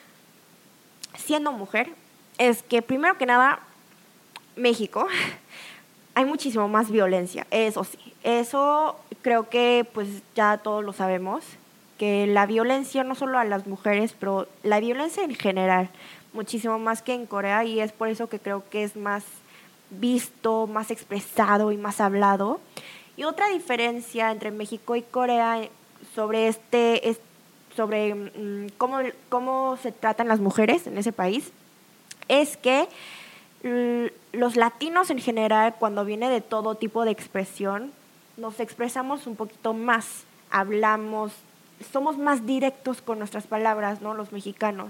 D: siendo mujer, es que primero que nada, México, hay muchísimo más violencia, eso sí, eso creo que pues ya todos lo sabemos, que la violencia no solo a las mujeres, pero la violencia en general, muchísimo más que en Corea, y es por eso que creo que es más visto, más expresado y más hablado. Y otra diferencia entre México y Corea sobre este, es sobre mmm, cómo, cómo se tratan las mujeres en ese país, es que l- los latinos en general, cuando viene de todo tipo de expresión, nos expresamos un poquito más, hablamos, somos más directos con nuestras palabras, ¿no? Los mexicanos.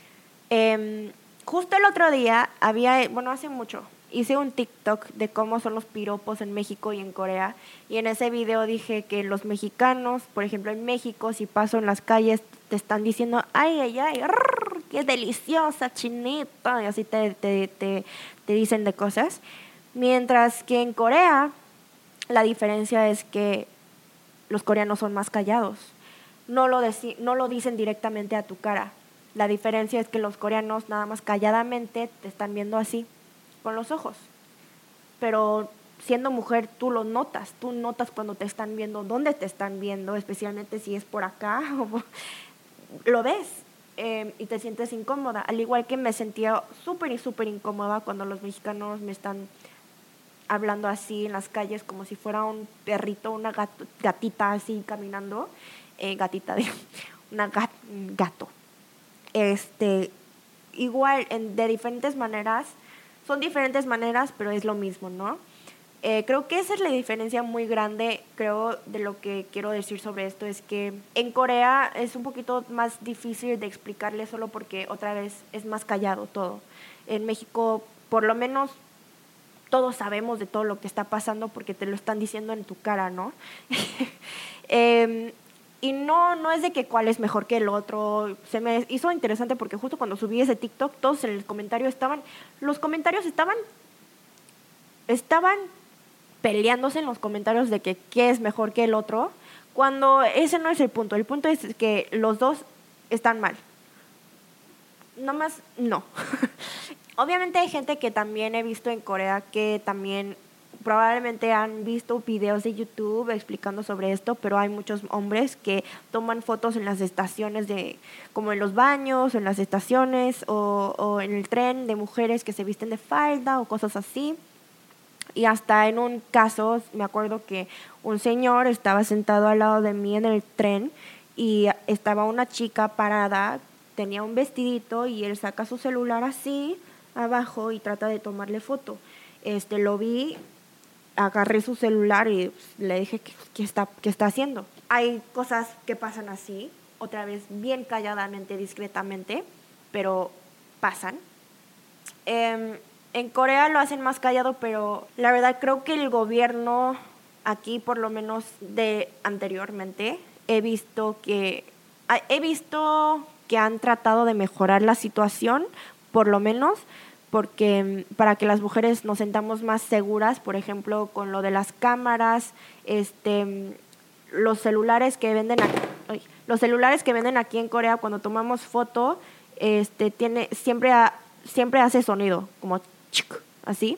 D: Eh, justo el otro día había, bueno, hace mucho, hice un TikTok de cómo son los piropos en México y en Corea, y en ese video dije que los mexicanos, por ejemplo en México, si paso en las calles te están diciendo ay, ay, ay, rrr, qué deliciosa chinita, y así te, te, te, te dicen de cosas, mientras que en Corea la diferencia es que los coreanos son más callados, no lo, deci- no lo dicen directamente a tu cara. La diferencia es que los coreanos nada más calladamente te están viendo así, con los ojos. Pero siendo mujer tú lo notas, tú notas cuando te están viendo, dónde te están viendo, especialmente si es por acá, o lo ves eh, y te sientes incómoda. Al igual que me sentía súper y súper incómoda cuando los mexicanos me están hablando así en las calles como si fuera un perrito, una gato, gatita así caminando, eh, gatita de una gat, gato. Este, igual en, de diferentes maneras, son diferentes maneras, pero es lo mismo, ¿no? Eh, creo que esa es la diferencia muy grande, creo, de lo que quiero decir sobre esto, es que en Corea es un poquito más difícil de explicarle solo porque otra vez es más callado todo. En México, por lo menos, todos sabemos de todo lo que está pasando porque te lo están diciendo en tu cara, ¿no? eh, Y no, no es de que cuál es mejor que el otro. Se me hizo interesante porque justo cuando subí ese TikTok, todos en el comentario estaban, los comentarios estaban, estaban peleándose en los comentarios de que qué es mejor que el otro, cuando ese no es el punto. El punto es que los dos están mal. Nomás no. Obviamente hay gente que también he visto en Corea que también probablemente han visto videos de YouTube explicando sobre esto, pero hay muchos hombres que toman fotos en las estaciones, de como en los baños, en las estaciones o, o en el tren, de mujeres que se visten de falda o cosas así. Y hasta en un caso, me acuerdo que un señor estaba sentado al lado de mí en el tren y estaba una chica parada, tenía un vestidito y él saca su celular así abajo y trata de tomarle foto. Este, lo vi, agarré su celular y pues, le dije ¿qué, qué, está, qué está haciendo? Hay cosas que pasan así, otra vez bien calladamente, discretamente, pero pasan. Eh, en Corea lo hacen más callado, pero la verdad creo que el gobierno aquí, por lo menos de anteriormente, he visto que he visto que han tratado de mejorar la situación, por lo menos, porque para que las mujeres nos sentamos más seguras, por ejemplo, con lo de las cámaras, este, los celulares que venden aquí, ay, los celulares que venden aquí en Corea cuando tomamos foto, este, tiene siempre ha, siempre hace sonido, como chic, así,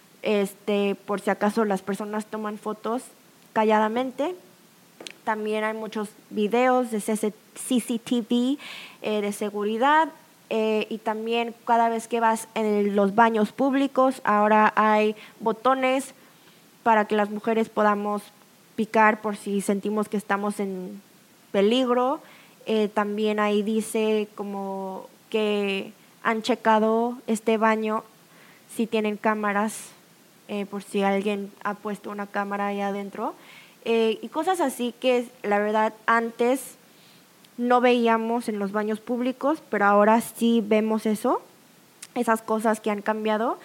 D: este, por si acaso las personas toman fotos calladamente. También hay muchos videos de C C T V eh, de seguridad. Eh, y también cada vez que vas en los baños públicos, ahora hay botones para que las mujeres podamos picar por si sentimos que estamos en peligro. Eh, también ahí dice como que han checado este baño si tienen cámaras, eh, por si alguien ha puesto una cámara ahí adentro. Eh, y cosas así que la verdad antes no veíamos en los baños públicos, pero ahora sí vemos eso, esas cosas que han cambiado.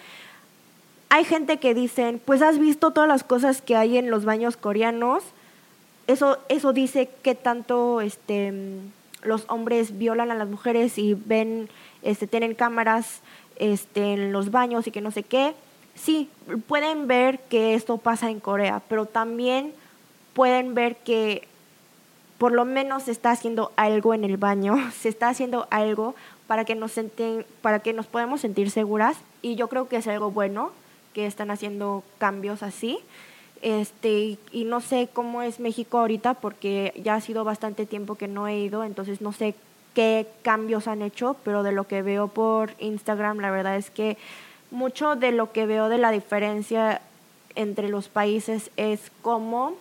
D: Hay gente que dicen, pues has visto todas las cosas que hay en los baños coreanos, eso, eso dice que tanto este, los hombres violan a las mujeres y ven, este, tienen cámaras este, en los baños y que no sé qué. Sí, pueden ver que esto pasa en Corea, pero también pueden ver que por lo menos se está haciendo algo en el baño, se está haciendo algo para que nos senten, para que nos podamos sentir seguras, y yo creo que es algo bueno que están haciendo cambios así. Este, y, y no sé cómo es México ahorita porque ya ha sido bastante tiempo que no he ido, entonces no sé qué cambios han hecho, pero de lo que veo por Instagram, la verdad es que mucho de lo que veo de la diferencia entre los países es cómo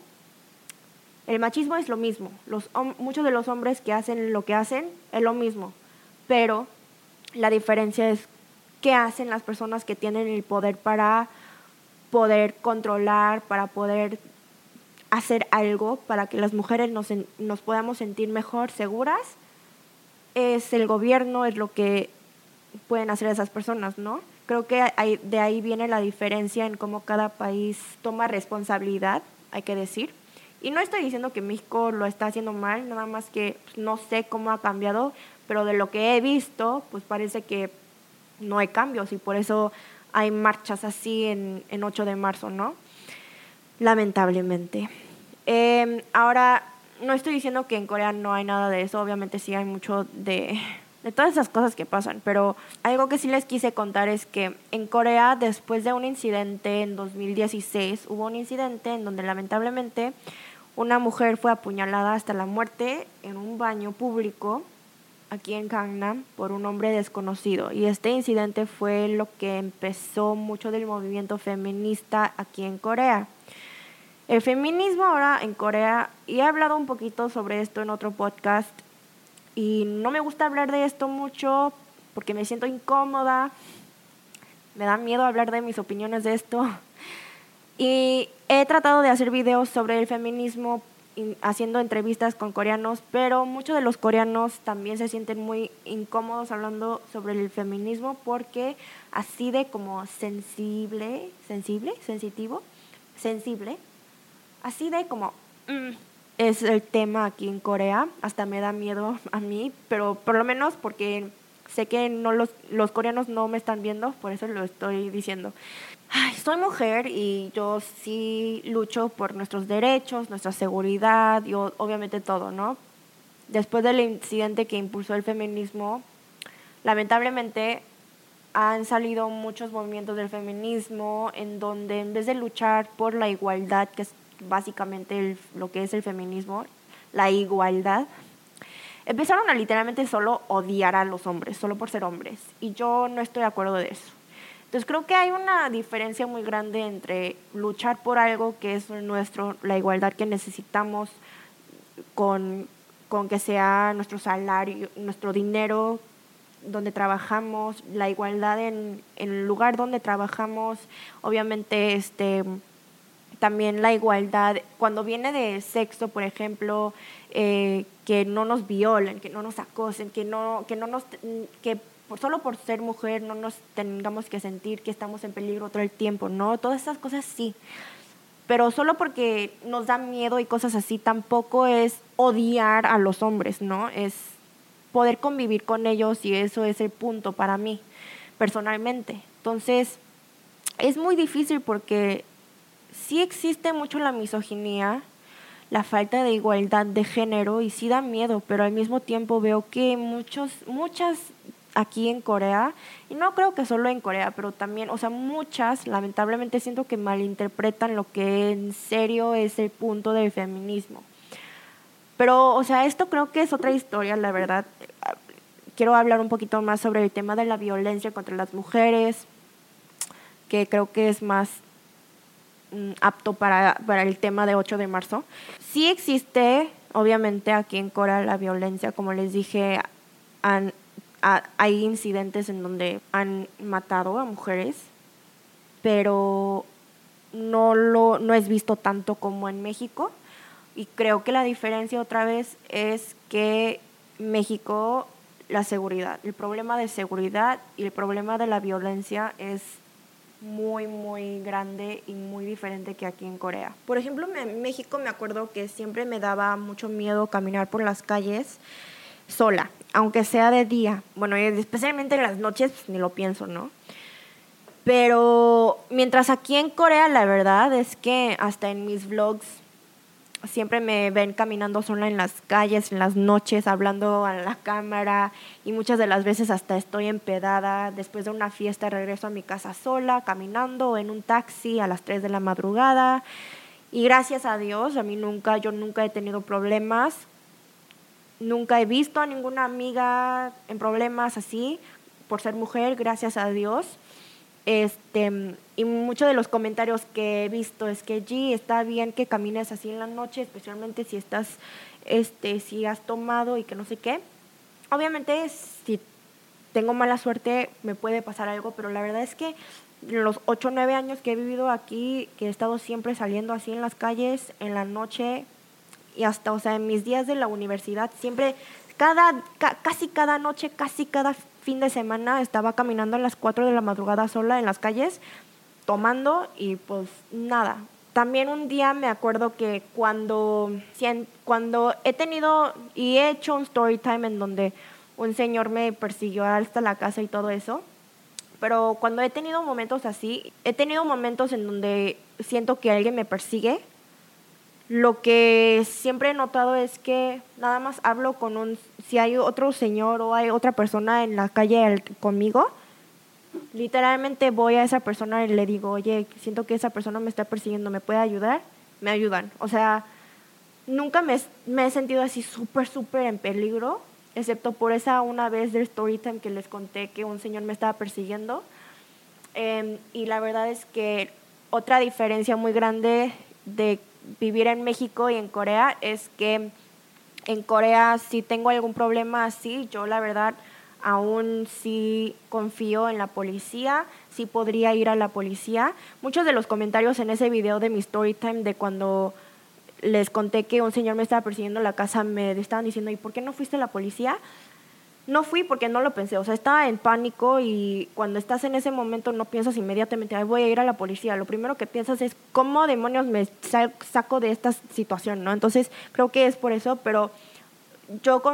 D: el machismo es lo mismo. Los, muchos de los hombres que hacen lo que hacen es lo mismo, pero la diferencia es qué hacen las personas que tienen el poder para poder controlar, para poder hacer algo para que las mujeres nos, nos podamos sentir mejor, seguras. Es el gobierno, es lo que pueden hacer esas personas, ¿no? Creo que hay, de ahí viene la diferencia en cómo cada país toma responsabilidad, hay que decir. Y no estoy diciendo que México lo está haciendo mal, nada más que pues, no sé cómo ha cambiado, pero de lo que he visto, pues parece que no hay cambios y por eso hay marchas así en, en ocho de marzo, ¿no? Lamentablemente. Eh, ahora, no estoy diciendo que en Corea no hay nada de eso, obviamente sí hay mucho de, de todas esas cosas que pasan, pero algo que sí les quise contar es que en Corea, después de un incidente en dos mil dieciséis, hubo un incidente en donde lamentablemente una mujer fue apuñalada hasta la muerte en un baño público aquí en Gangnam por un hombre desconocido. Y este incidente fue lo que empezó mucho del movimiento feminista aquí en Corea. El feminismo ahora en Corea, y he hablado un poquito sobre esto en otro podcast, y no me gusta hablar de esto mucho porque me siento incómoda, me da miedo hablar de mis opiniones de esto. Y he tratado de hacer videos sobre el feminismo haciendo entrevistas con coreanos, pero muchos de los coreanos también se sienten muy incómodos hablando sobre el feminismo porque así de como sensible, sensible, sensitivo, sensible, así de como mm, es el tema aquí en Corea. Hasta me da miedo a mí, pero por lo menos porque sé que no los, los coreanos no me están viendo, por eso lo estoy diciendo. Ay, soy mujer y yo sí lucho por nuestros derechos, nuestra seguridad y obviamente todo, ¿no? Después del incidente que impulsó el feminismo, lamentablemente han salido muchos movimientos del feminismo en donde en vez de luchar por la igualdad, que es básicamente el, lo que es el feminismo, la igualdad, empezaron a literalmente solo odiar a los hombres, solo por ser hombres. Y yo no estoy de acuerdo de eso. Entonces creo que hay una diferencia muy grande entre luchar por algo que es nuestro, la igualdad que necesitamos con, con que sea nuestro salario, nuestro dinero, donde trabajamos, la igualdad en, en el lugar donde trabajamos, obviamente este, también la igualdad cuando viene de sexo, por ejemplo, eh, que no nos violen, que no nos acosen, que no, que no nos, que por, solo por ser mujer no nos tengamos que sentir que estamos en peligro todo el tiempo, ¿no? Todas esas cosas sí, pero solo porque nos da miedo y cosas así tampoco es odiar a los hombres, ¿no? Es poder convivir con ellos y eso es el punto para mí, personalmente. Entonces, es muy difícil porque sí existe mucho la misoginia, la falta de igualdad de género y sí da miedo, pero al mismo tiempo veo que muchos, muchas aquí en Corea, y no creo que solo en Corea, pero también, o sea, muchas, lamentablemente siento que malinterpretan lo que en serio es el punto del feminismo. Pero, o sea, esto creo que es otra historia, la verdad. Quiero hablar un poquito más sobre el tema de la violencia contra las mujeres, que creo que es más mm, apto para, para el tema de ocho de marzo. Sí existe, obviamente, aquí en Corea la violencia, como les dije, han, ha, hay incidentes en donde han matado a mujeres, pero no, lo, no es visto tanto como en México. Y creo que la diferencia otra vez es que México, la seguridad, el problema de seguridad y el problema de la violencia es muy, muy grande y muy diferente que aquí en Corea. Por ejemplo, en México me acuerdo que siempre me daba mucho miedo caminar por las calles sola, aunque sea de día. Bueno, especialmente en las noches, pues, ni lo pienso, ¿no? Pero mientras aquí en Corea, la verdad es que hasta en mis vlogs siempre me ven caminando sola en las calles, en las noches, hablando a la cámara y muchas de las veces hasta estoy empedada. Después de una fiesta regreso a mi casa sola, caminando o en un taxi a las tres de la madrugada. Y gracias a Dios, a mí nunca, yo nunca he tenido problemas. Nunca he visto a ninguna amiga en problemas así por ser mujer, gracias a Dios. Este, y muchos de los comentarios que he visto es que G, está bien que camines así en la noche, especialmente si estás, este, si has tomado y que no sé qué. Obviamente, si tengo mala suerte, me puede pasar algo, pero la verdad es que en los ocho o nueve años que he vivido aquí, que he estado siempre saliendo así en las calles, en la noche, y hasta, o sea, en mis días de la universidad, siempre, cada, ca, casi cada noche, casi cada fin de semana estaba caminando a las cuatro de la madrugada sola en las calles, tomando y pues nada. También un día me acuerdo que cuando, cuando he tenido y he hecho un story time en donde un señor me persiguió hasta la casa y todo eso, pero cuando he tenido momentos así, he tenido momentos en donde siento que alguien me persigue. Lo que siempre he notado es que nada más hablo con un, si hay otro señor o hay otra persona en la calle conmigo, literalmente voy a esa persona y le digo, oye, siento que esa persona me está persiguiendo, ¿me puede ayudar? Me ayudan. O sea, nunca me, me he sentido así súper, súper en peligro, excepto por esa una vez del story time que les conté que un señor me estaba persiguiendo. Eh, y la verdad es que otra diferencia muy grande de vivir en México y en Corea es que en Corea si tengo algún problema así, yo la verdad aún sí confío en la policía, sí podría ir a la policía. Muchos de los comentarios en ese video de mi story time de cuando les conté que un señor me estaba persiguiendo en la casa me estaban diciendo, ¿y por qué no fuiste a la policía? No fui porque no lo pensé, o sea, estaba en pánico y cuando estás en ese momento no piensas inmediatamente, ay, voy a ir a la policía. Lo primero que piensas es, ¿cómo demonios me saco de esta situación, no? Entonces, creo que es por eso, pero yo conf-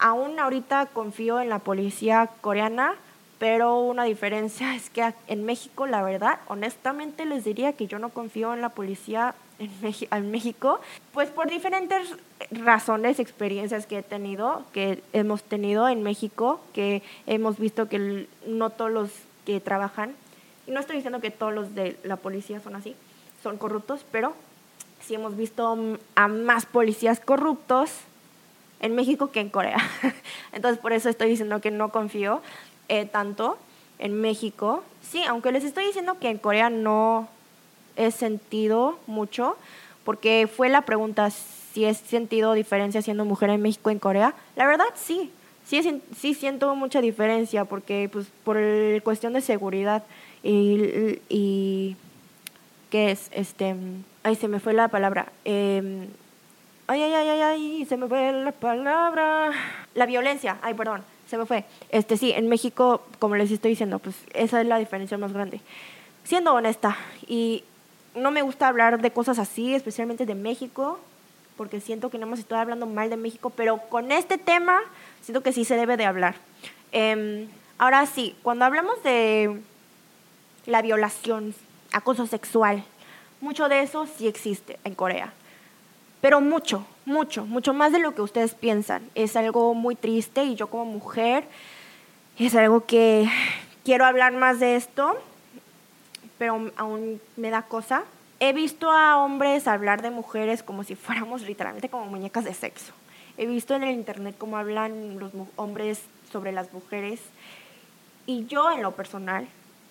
D: aún ahorita confío en la policía coreana, pero una diferencia es que en México, la verdad, honestamente les diría que yo no confío en la policía en, Mex- en México, pues por diferentes razones, experiencias que he tenido, que hemos tenido en México, que hemos visto que el- no todos los que trabajan, y no estoy diciendo que todos los de la policía son así, son corruptos, pero sí hemos visto a más policías corruptos en México que en Corea. Entonces, por eso estoy diciendo que no confío eh, tanto en México. Sí, aunque les estoy diciendo que en Corea no he sentido mucho, porque fue la pregunta si he sentido diferencia siendo mujer en México y en Corea. La verdad, sí. Sí, sí siento mucha diferencia, porque pues por el, cuestión de seguridad y, y ¿qué es? Este, ay, se me fue la palabra. Eh, Ay, ay, ay, ay, ay, se me fue la palabra. La violencia, ay, perdón, se me fue. Este, sí, en México, como les estoy diciendo, pues esa es la diferencia más grande. Siendo honesta, y no me gusta hablar de cosas así, especialmente de México, porque siento que no más estoy hablando mal de México, pero con este tema siento que sí se debe de hablar. Eh, ahora sí, cuando hablamos de la violación, acoso sexual, mucho de eso sí existe en Corea. Pero mucho, mucho, mucho más de lo que ustedes piensan. Es algo muy triste y yo como mujer es algo que quiero hablar más de esto, pero aún me da cosa. He visto a hombres hablar de mujeres como si fuéramos literalmente como muñecas de sexo. He visto en el internet cómo hablan los hombres sobre las mujeres y yo en lo personal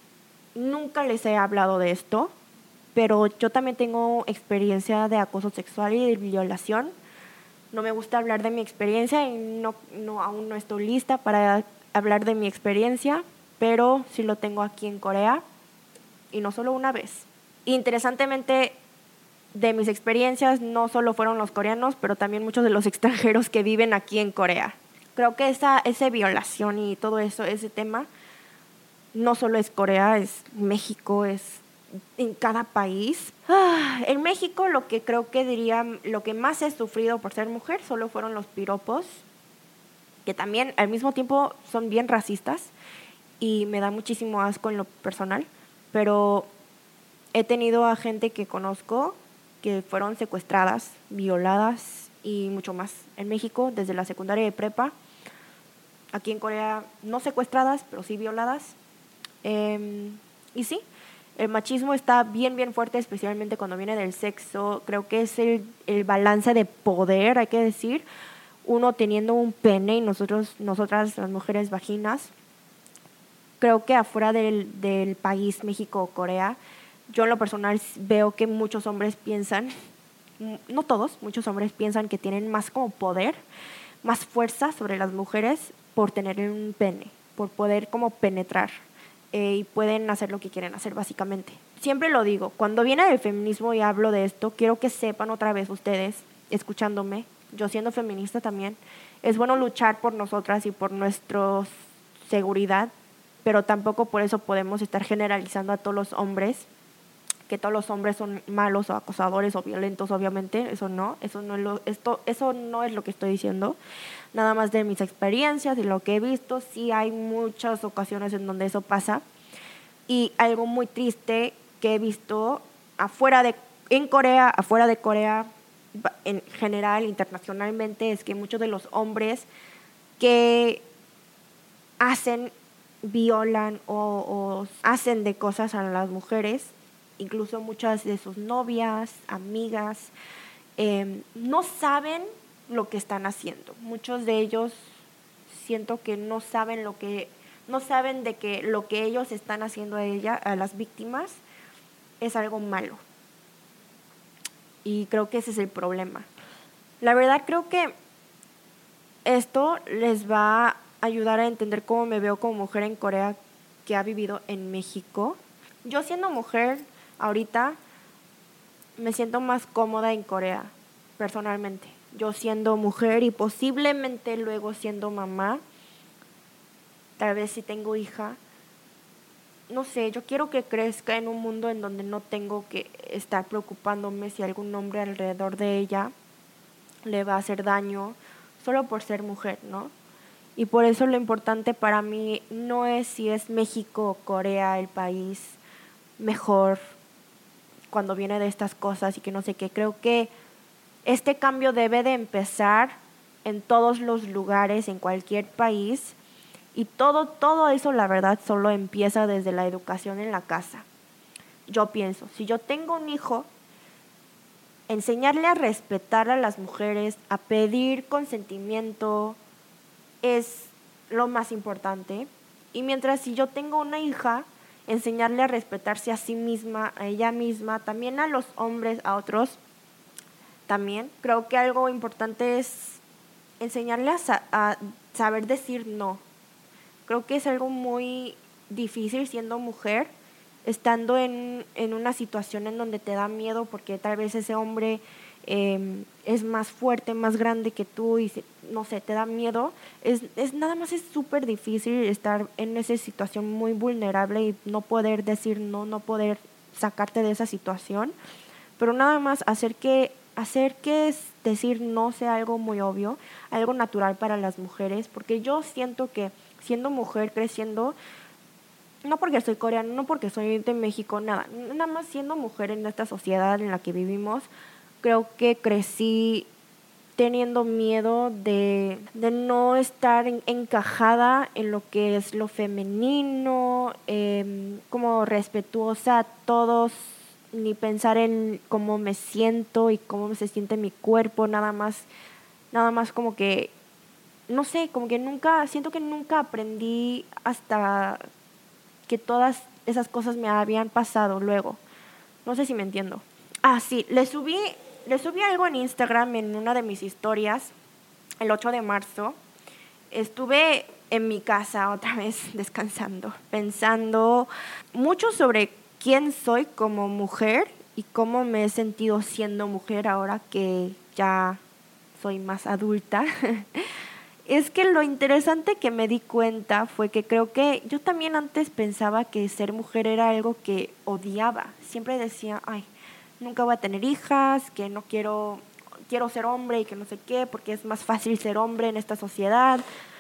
D: nunca les he hablado de esto. Pero yo también tengo experiencia de acoso sexual y de violación. No me gusta hablar de mi experiencia y no, no, aún no estoy lista para hablar de mi experiencia, pero sí lo tengo aquí en Corea y no solo una vez. Interesantemente, de mis experiencias no solo fueron los coreanos, pero también muchos de los extranjeros que viven aquí en Corea. Creo que esa, esa violación y todo eso, ese tema, no solo es Corea, es México, es en cada país. Ah, en México lo que creo que diría, lo que más he sufrido por ser mujer solo fueron los piropos, que también al mismo tiempo son bien racistas y me da muchísimo asco en lo personal, pero he tenido a gente que conozco que fueron secuestradas, violadas y mucho más en México desde la secundaria de prepa. Aquí en Corea no secuestradas, pero sí violadas. Eh, y sí, el machismo está bien, bien fuerte, especialmente cuando viene del sexo. Creo que es el, el balance de poder, hay que decir. Uno teniendo un pene y nosotros, nosotras, las mujeres, vaginas. Creo que afuera del, del país, México o Corea, yo en lo personal veo que muchos hombres piensan, no todos, muchos hombres piensan que tienen más como poder, más fuerza sobre las mujeres por tener un pene, por poder como penetrar. Eh, y pueden hacer lo que quieren hacer básicamente. Siempre lo digo, cuando viene el feminismo y hablo de esto, quiero que sepan otra vez ustedes, escuchándome, yo siendo feminista también, es bueno luchar por nosotras y por nuestra seguridad, pero tampoco por eso podemos estar generalizando a todos los hombres, que todos los hombres son malos o acosadores o violentos, obviamente, eso no, eso no es lo, esto, eso no es lo que estoy diciendo. Nada más de mis experiencias y lo que he visto, sí hay muchas ocasiones en donde eso pasa. Y algo muy triste que he visto afuera de, en Corea, afuera de Corea, en general, internacionalmente, es que muchos de los hombres que hacen, violan o, o hacen de cosas a las mujeres, incluso muchas de sus novias, amigas, eh, no saben lo que están haciendo. Muchos de ellos siento que no saben lo que no saben de que lo que ellos están haciendo a ella, a las víctimas, es algo malo. Y creo que ese es el problema. La verdad creo que esto les va a ayudar a entender cómo me veo como mujer en Corea que ha vivido en México. Yo siendo mujer ahorita me siento más cómoda en Corea, personalmente. Yo siendo mujer y posiblemente luego siendo mamá, tal vez si tengo hija, no sé, yo quiero que crezca en un mundo en donde no tengo que estar preocupándome si algún hombre alrededor de ella le va a hacer daño solo por ser mujer, ¿no? Y por eso lo importante para mí no es si es México o Corea el país mejor cuando viene de estas cosas y que no sé qué. Creo que este cambio debe de empezar en todos los lugares, en cualquier país. Y todo, todo eso, la verdad, solo empieza desde la educación en la casa. Yo pienso, si yo tengo un hijo, enseñarle a respetar a las mujeres, a pedir consentimiento, es lo más importante. Y mientras si yo tengo una hija, enseñarle a respetarse a sí misma, a ella misma, también a los hombres, a otros, también. Creo que algo importante es enseñarle a, sa- a saber decir no. Creo que es algo muy difícil siendo mujer, estando en, en una situación en donde te da miedo porque tal vez ese hombre eh, es más fuerte, más grande que tú y se, no sé, te da miedo. Es, es nada más es súper difícil estar en esa situación muy vulnerable y no poder decir no, no poder sacarte de esa situación. Pero nada más hacer que, hacer que es decir no sea algo muy obvio, algo natural para las mujeres, porque yo siento que siendo mujer, creciendo, no porque soy coreana, no porque soy de México, nada, nada más siendo mujer en esta sociedad en la que vivimos, creo que crecí teniendo miedo de, de no estar en, encajada en lo que es lo femenino, eh, como respetuosa a todos, ni pensar en cómo me siento y cómo se siente mi cuerpo, nada más, nada más como que no sé, como que nunca, siento que nunca aprendí hasta que todas esas cosas me habían pasado luego. No sé si me entiendo. Ah, sí, le subí, le subí algo en Instagram en una de mis historias, el ocho de marzo. Estuve en mi casa otra vez descansando, pensando mucho sobre quién soy como mujer y cómo me he sentido siendo mujer ahora que ya soy más adulta. Es que lo interesante que me di cuenta fue que creo que yo también antes pensaba que ser mujer era algo que odiaba. Siempre decía, ay, nunca voy a tener hijas, que no quiero, quiero ser hombre y que no sé qué, porque es más fácil ser hombre en esta sociedad.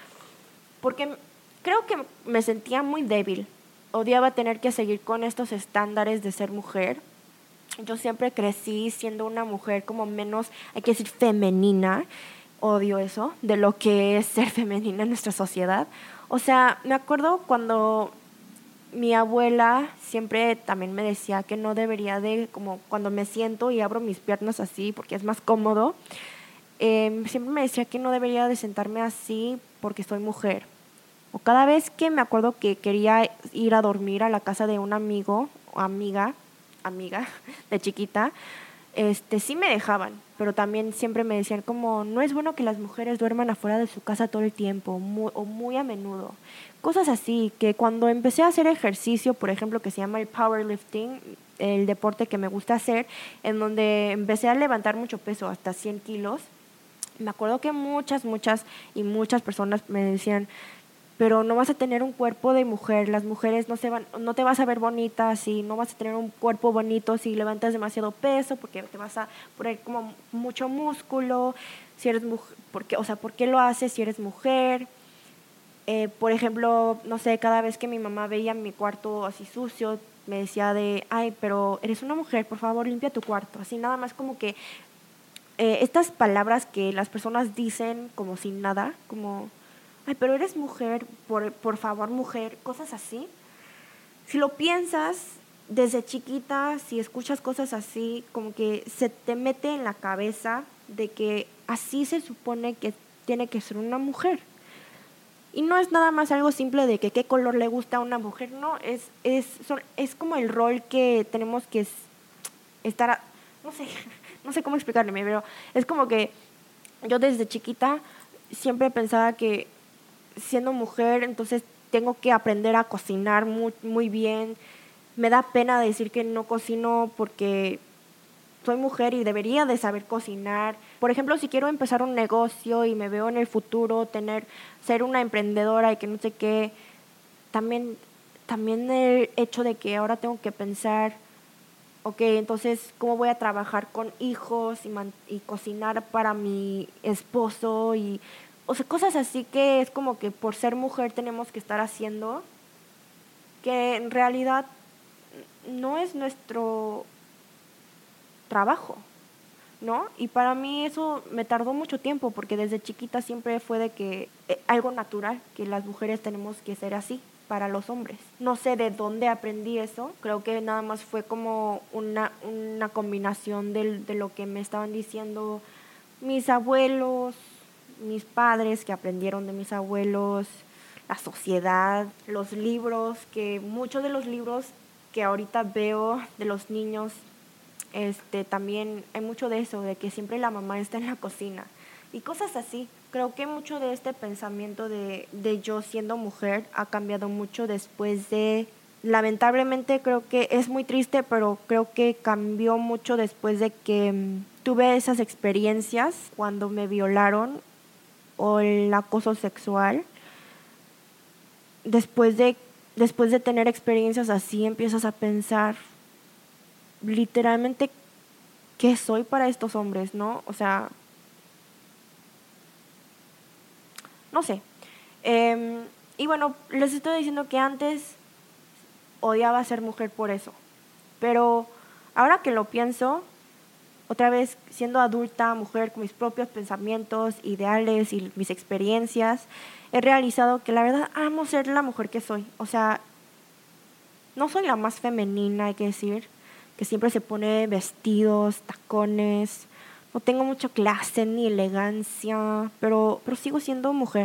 D: Porque creo que me sentía muy débil. Odiaba tener que seguir con estos estándares de ser mujer. Yo siempre crecí siendo una mujer como menos, hay que decir, femenina. Odio eso, de lo que es ser femenina en nuestra sociedad. O sea, me acuerdo cuando mi abuela siempre también me decía que no debería de, como cuando me siento y abro mis piernas así porque es más cómodo, eh, siempre me decía que no debería de sentarme así porque soy mujer. O cada vez que me acuerdo que quería ir a dormir a la casa de un amigo o amiga, amiga de chiquita, este, sí me dejaban, pero también siempre me decían como, no es bueno que las mujeres duerman afuera de su casa todo el tiempo muy, o muy a menudo. Cosas así, que cuando empecé a hacer ejercicio, por ejemplo, que se llama el powerlifting, el deporte que me gusta hacer, en donde empecé a levantar mucho peso, hasta cien kilos, me acuerdo que muchas, muchas y muchas personas me decían, pero no vas a tener un cuerpo de mujer, las mujeres no se van, no te vas a ver bonita si no vas a tener un cuerpo bonito si levantas demasiado peso porque te vas a poner como mucho músculo, si eres mujer, porque, o sea, ¿por qué lo haces si eres mujer? Eh, por ejemplo, no sé, cada vez que mi mamá veía mi cuarto así sucio, me decía de, ay, pero eres una mujer, por favor limpia tu cuarto, así nada más como que eh, estas palabras que las personas dicen como sin nada, como ay, pero eres mujer, por, por favor, mujer, cosas así. Si lo piensas desde chiquita, si escuchas cosas así, como que se te mete en la cabeza de que así se supone que tiene que ser una mujer. Y no es nada más algo simple de que qué color le gusta a una mujer, no, es, es, son, es como el rol que tenemos que estar, a, no sé, no sé cómo explicarme, pero es como que yo desde chiquita siempre pensaba que siendo mujer, entonces tengo que aprender a cocinar muy, muy bien. Me da pena decir que no cocino porque soy mujer y debería de saber cocinar. Por ejemplo, si quiero empezar un negocio y me veo en el futuro tener, ser una emprendedora y que no sé qué, también, también el hecho de que ahora tengo que pensar, ok, entonces, ¿cómo voy a trabajar con hijos y, man- y cocinar para mi esposo? Y o sea, cosas así que es como que por ser mujer tenemos que estar haciendo, que en realidad no es nuestro trabajo, ¿no? Y para mí eso me tardó mucho tiempo, porque desde chiquita siempre fue de que eh, algo natural, que las mujeres tenemos que ser así para los hombres. No sé de dónde aprendí eso, creo que nada más fue como una, una combinación de, de lo que me estaban diciendo mis abuelos, mis padres que aprendieron de mis abuelos, la sociedad, los libros, que muchos de los libros que ahorita veo de los niños, este, también hay mucho de eso, de que siempre la mamá está en la cocina y cosas así. Creo que mucho de este pensamiento de, de yo siendo mujer ha cambiado mucho después de, lamentablemente creo que es muy triste, pero creo que cambió mucho después de que um, tuve esas experiencias cuando me violaron o el acoso sexual. Después de, después de tener experiencias así, empiezas a pensar literalmente qué soy para estos hombres, ¿no? O sea, no sé. Eh, y bueno, les estoy diciendo que antes odiaba ser mujer por eso. Pero ahora que lo pienso, otra vez siendo adulta, mujer, con mis propios pensamientos, ideales y mis experiencias, he realizado que la verdad amo ser la mujer que soy. O sea, no soy la más femenina, hay que decir, que siempre se pone vestidos, tacones. No tengo mucha clase ni elegancia, pero, pero sigo siendo mujer.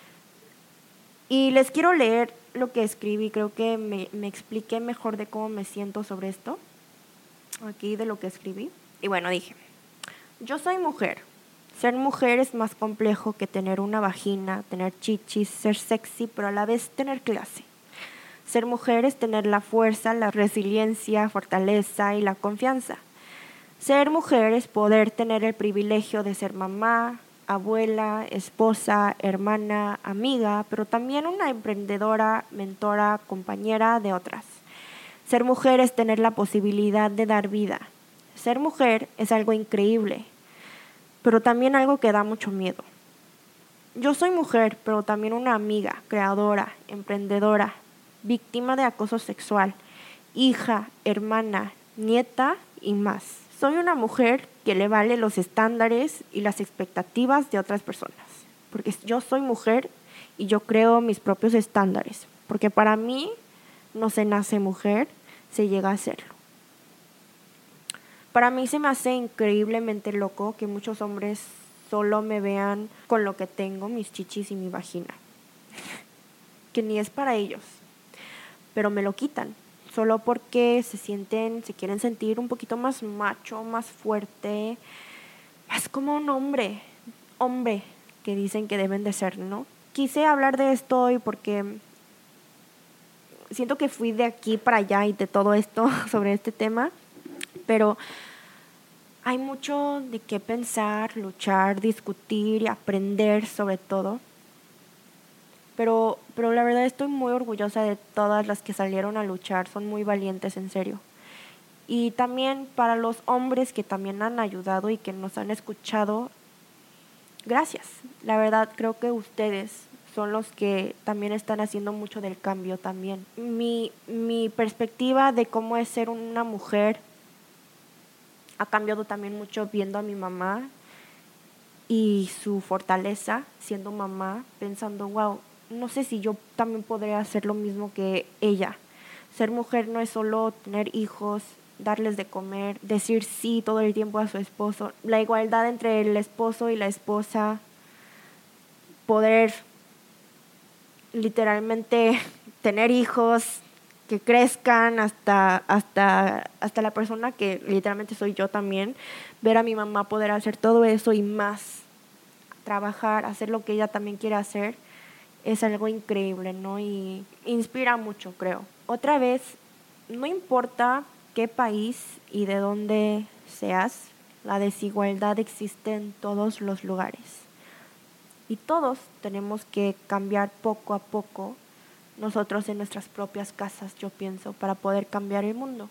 D: Y les quiero leer lo que escribí, creo que me, me expliqué mejor de cómo me siento sobre esto, aquí de lo que escribí. Y bueno, dije, yo soy mujer. Ser mujer es más complejo que tener una vagina, tener chichis, ser sexy, pero a la vez tener clase. Ser mujer es tener la fuerza, la resiliencia, fortaleza y la confianza. Ser mujer es poder tener el privilegio de ser mamá, abuela, esposa, hermana, amiga, pero también una emprendedora, mentora, compañera de otras. Ser mujer es tener la posibilidad de dar vida. Ser mujer es algo increíble, pero también algo que da mucho miedo. Yo soy mujer, pero también una amiga, creadora, emprendedora, víctima de acoso sexual, hija, hermana, nieta y más. Soy una mujer que le vale los estándares y las expectativas de otras personas, porque yo soy mujer y yo creo mis propios estándares, porque para mí no se nace mujer, se llega a serlo. Para mí se me hace increíblemente loco que muchos hombres solo me vean con lo que tengo, mis chichis y mi vagina, que ni es para ellos, pero me lo quitan, solo porque se sienten, se quieren sentir un poquito más macho, más fuerte, más como un hombre, hombre que dicen que deben de ser, ¿no? Quise hablar de esto hoy porque siento que fui de aquí para allá y de todo esto sobre este tema, pero hay mucho de qué pensar, luchar, discutir y aprender sobre todo. Pero, pero la verdad estoy muy orgullosa de todas las que salieron a luchar, son muy valientes, en serio. Y también para los hombres que también han ayudado y que nos han escuchado, gracias. La verdad creo que ustedes son los que también están haciendo mucho del cambio también. Mi, mi perspectiva de cómo es ser una mujer ha cambiado también mucho viendo a mi mamá y su fortaleza siendo mamá, pensando, wow, no sé si yo también podría hacer lo mismo que ella. Ser mujer no es solo tener hijos, darles de comer, decir sí todo el tiempo a su esposo. La igualdad entre el esposo y la esposa, poder literalmente tener hijos que crezcan hasta, hasta, hasta la persona que literalmente soy yo también. Ver a mi mamá poder hacer todo eso y más, trabajar, hacer lo que ella también quiere hacer, es algo increíble, ¿no? Y inspira mucho, creo. Otra vez, no importa qué país y de dónde seas, la desigualdad existe en todos los lugares. Y todos tenemos que cambiar poco a poco, nosotros en nuestras propias casas, yo pienso, para poder cambiar el mundo.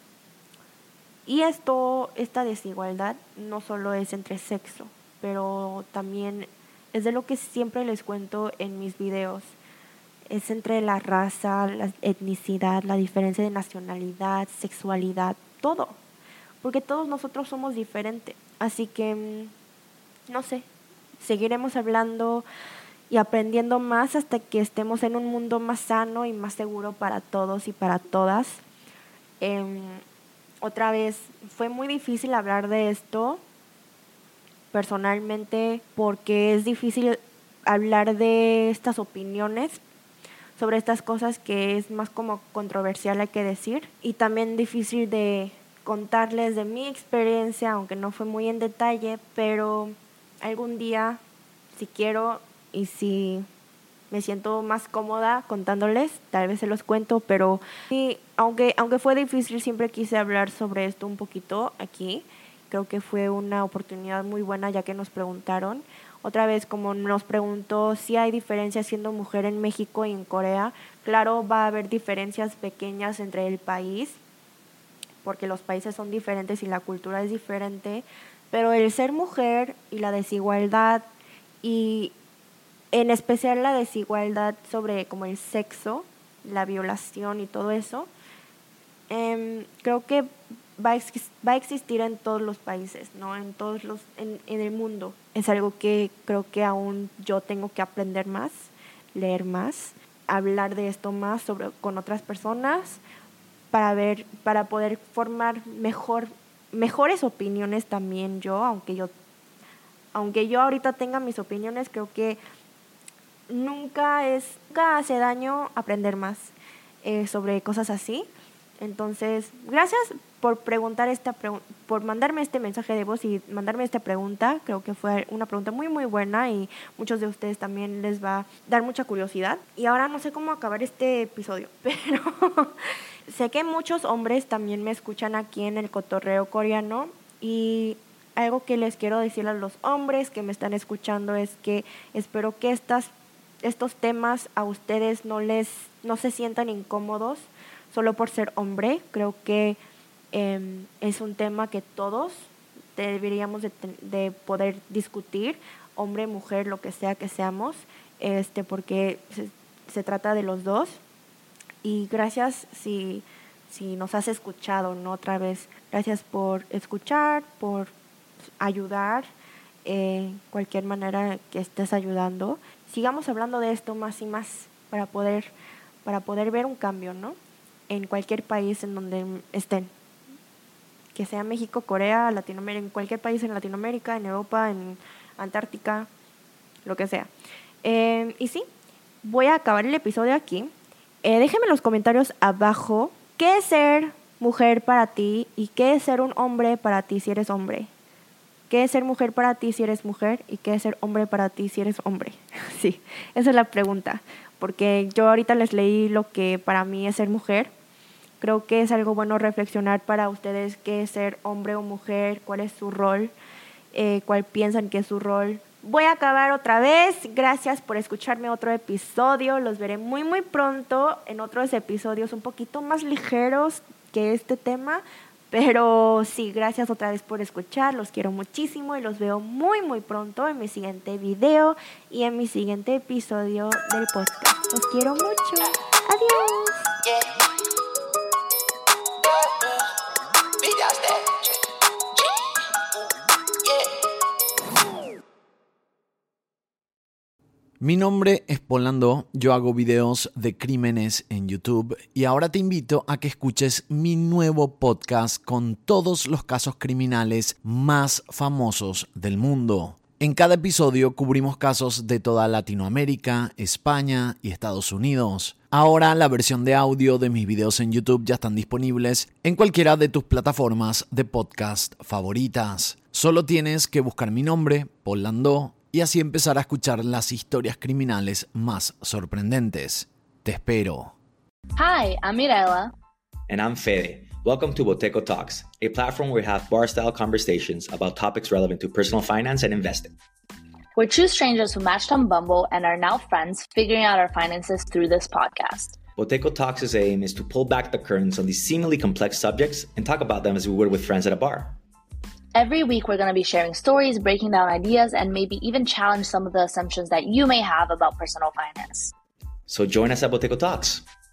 D: Y esto, esta desigualdad no solo es entre sexo, pero también es de lo que siempre les cuento en mis videos. Es entre la raza, la etnicidad, la diferencia de nacionalidad, sexualidad, todo. Porque todos nosotros somos diferentes. Así que, no sé, seguiremos hablando y aprendiendo más hasta que estemos en un mundo más sano y más seguro para todos y para todas. Eh, otra vez, fue muy difícil hablar de esto personalmente porque es difícil hablar de estas opiniones sobre estas cosas que es más como controversial hay que decir, y también difícil de contarles de mi experiencia, aunque no fue muy en detalle, pero algún día, si quiero y si me siento más cómoda contándoles, tal vez se los cuento, pero sí, aunque, aunque fue difícil, siempre quise hablar sobre esto un poquito aquí. Creo que fue una oportunidad muy buena ya que nos preguntaron. Otra vez, como nos preguntó si hay diferencias siendo mujer en México y en Corea, claro, va a haber diferencias pequeñas entre el país, porque los países son diferentes y la cultura es diferente, pero el ser mujer y la desigualdad, y en especial la desigualdad sobre como el sexo, la violación y todo eso, eh, creo que va a, ex- va a existir en todos los países, ¿no? En todos los, en, en el mundo. Es algo que creo que aún yo tengo que aprender más, leer más, hablar de esto más sobre, con otras personas, para ver, para poder formar mejor, mejores opiniones también yo, aunque yo, aunque yo ahorita tenga mis opiniones, creo que nunca es, nunca hace daño aprender más eh, sobre cosas así. Entonces, gracias por preguntar esta pregu- por mandarme este mensaje de voz y mandarme esta pregunta. Creo que fue una pregunta muy muy buena y muchos de ustedes también les va a dar mucha curiosidad. Y ahora no sé cómo acabar este episodio, pero sé que muchos hombres también me escuchan aquí en el cotorreo coreano, y algo que les quiero decir a los hombres que me están escuchando es que espero que estas estos temas a ustedes no les no se sientan incómodos solo por ser hombre. Creo que eh, es un tema que todos deberíamos de, de poder discutir, hombre, mujer, lo que sea que seamos, este, porque se, se trata de los dos. Y gracias si, si nos has escuchado, ¿no? Otra vez, gracias por escuchar, por ayudar, eh, cualquier manera que estés ayudando. Sigamos hablando de esto más y más para poder, para poder ver un cambio, ¿no? En cualquier país en donde estén, que sea México, Corea, Latinoamérica, en cualquier país en Latinoamérica, en Europa, en Antártica, lo que sea. Eh, y sí, voy a acabar el episodio aquí. Eh, déjenme en los comentarios abajo qué es ser mujer para ti y qué es ser un hombre para ti si eres hombre. ¿Qué es ser mujer para ti si eres mujer y qué es ser hombre para ti si eres hombre? Sí, esa es la pregunta, porque yo ahorita les leí lo que para mí es ser mujer. Creo que es algo bueno reflexionar para ustedes qué es ser hombre o mujer, cuál es su rol, eh, cuál piensan que es su rol. Voy a acabar otra vez. Gracias por escucharme otro episodio. Los veré muy muy pronto en otros episodios un poquito más ligeros que este tema. Pero sí, gracias otra vez por escuchar. Los quiero muchísimo y los veo muy muy pronto en mi siguiente video y en mi siguiente episodio del podcast. Los quiero mucho. Adiós.
A: Mi nombre es Polando, yo hago videos de crímenes en YouTube y ahora te invito a que escuches mi nuevo podcast con todos los casos criminales más famosos del mundo. En cada episodio cubrimos casos de toda Latinoamérica, España y Estados Unidos. Ahora la versión de audio de mis videos en YouTube ya están disponibles en cualquiera de tus plataformas de podcast favoritas. Solo tienes que buscar mi nombre, Polando, y así empezar a escuchar las historias criminales más sorprendentes. Te espero.
B: Hi, I'm Mirella.
C: And I'm Fede. Welcome to Boteco Talks, a platform where we have bar-style conversations about topics relevant to personal finance and investing.
B: We're two strangers who matched on Bumble and are now friends, figuring out our finances through this podcast.
C: Boteco Talks' aim is to pull back the curtains on these seemingly complex subjects and talk about them as we would with friends at a bar.
B: Every week, we're going to be sharing stories, breaking down ideas, and maybe even challenge some of the assumptions that you may have about personal finance.
C: So join us at Boteco Talks.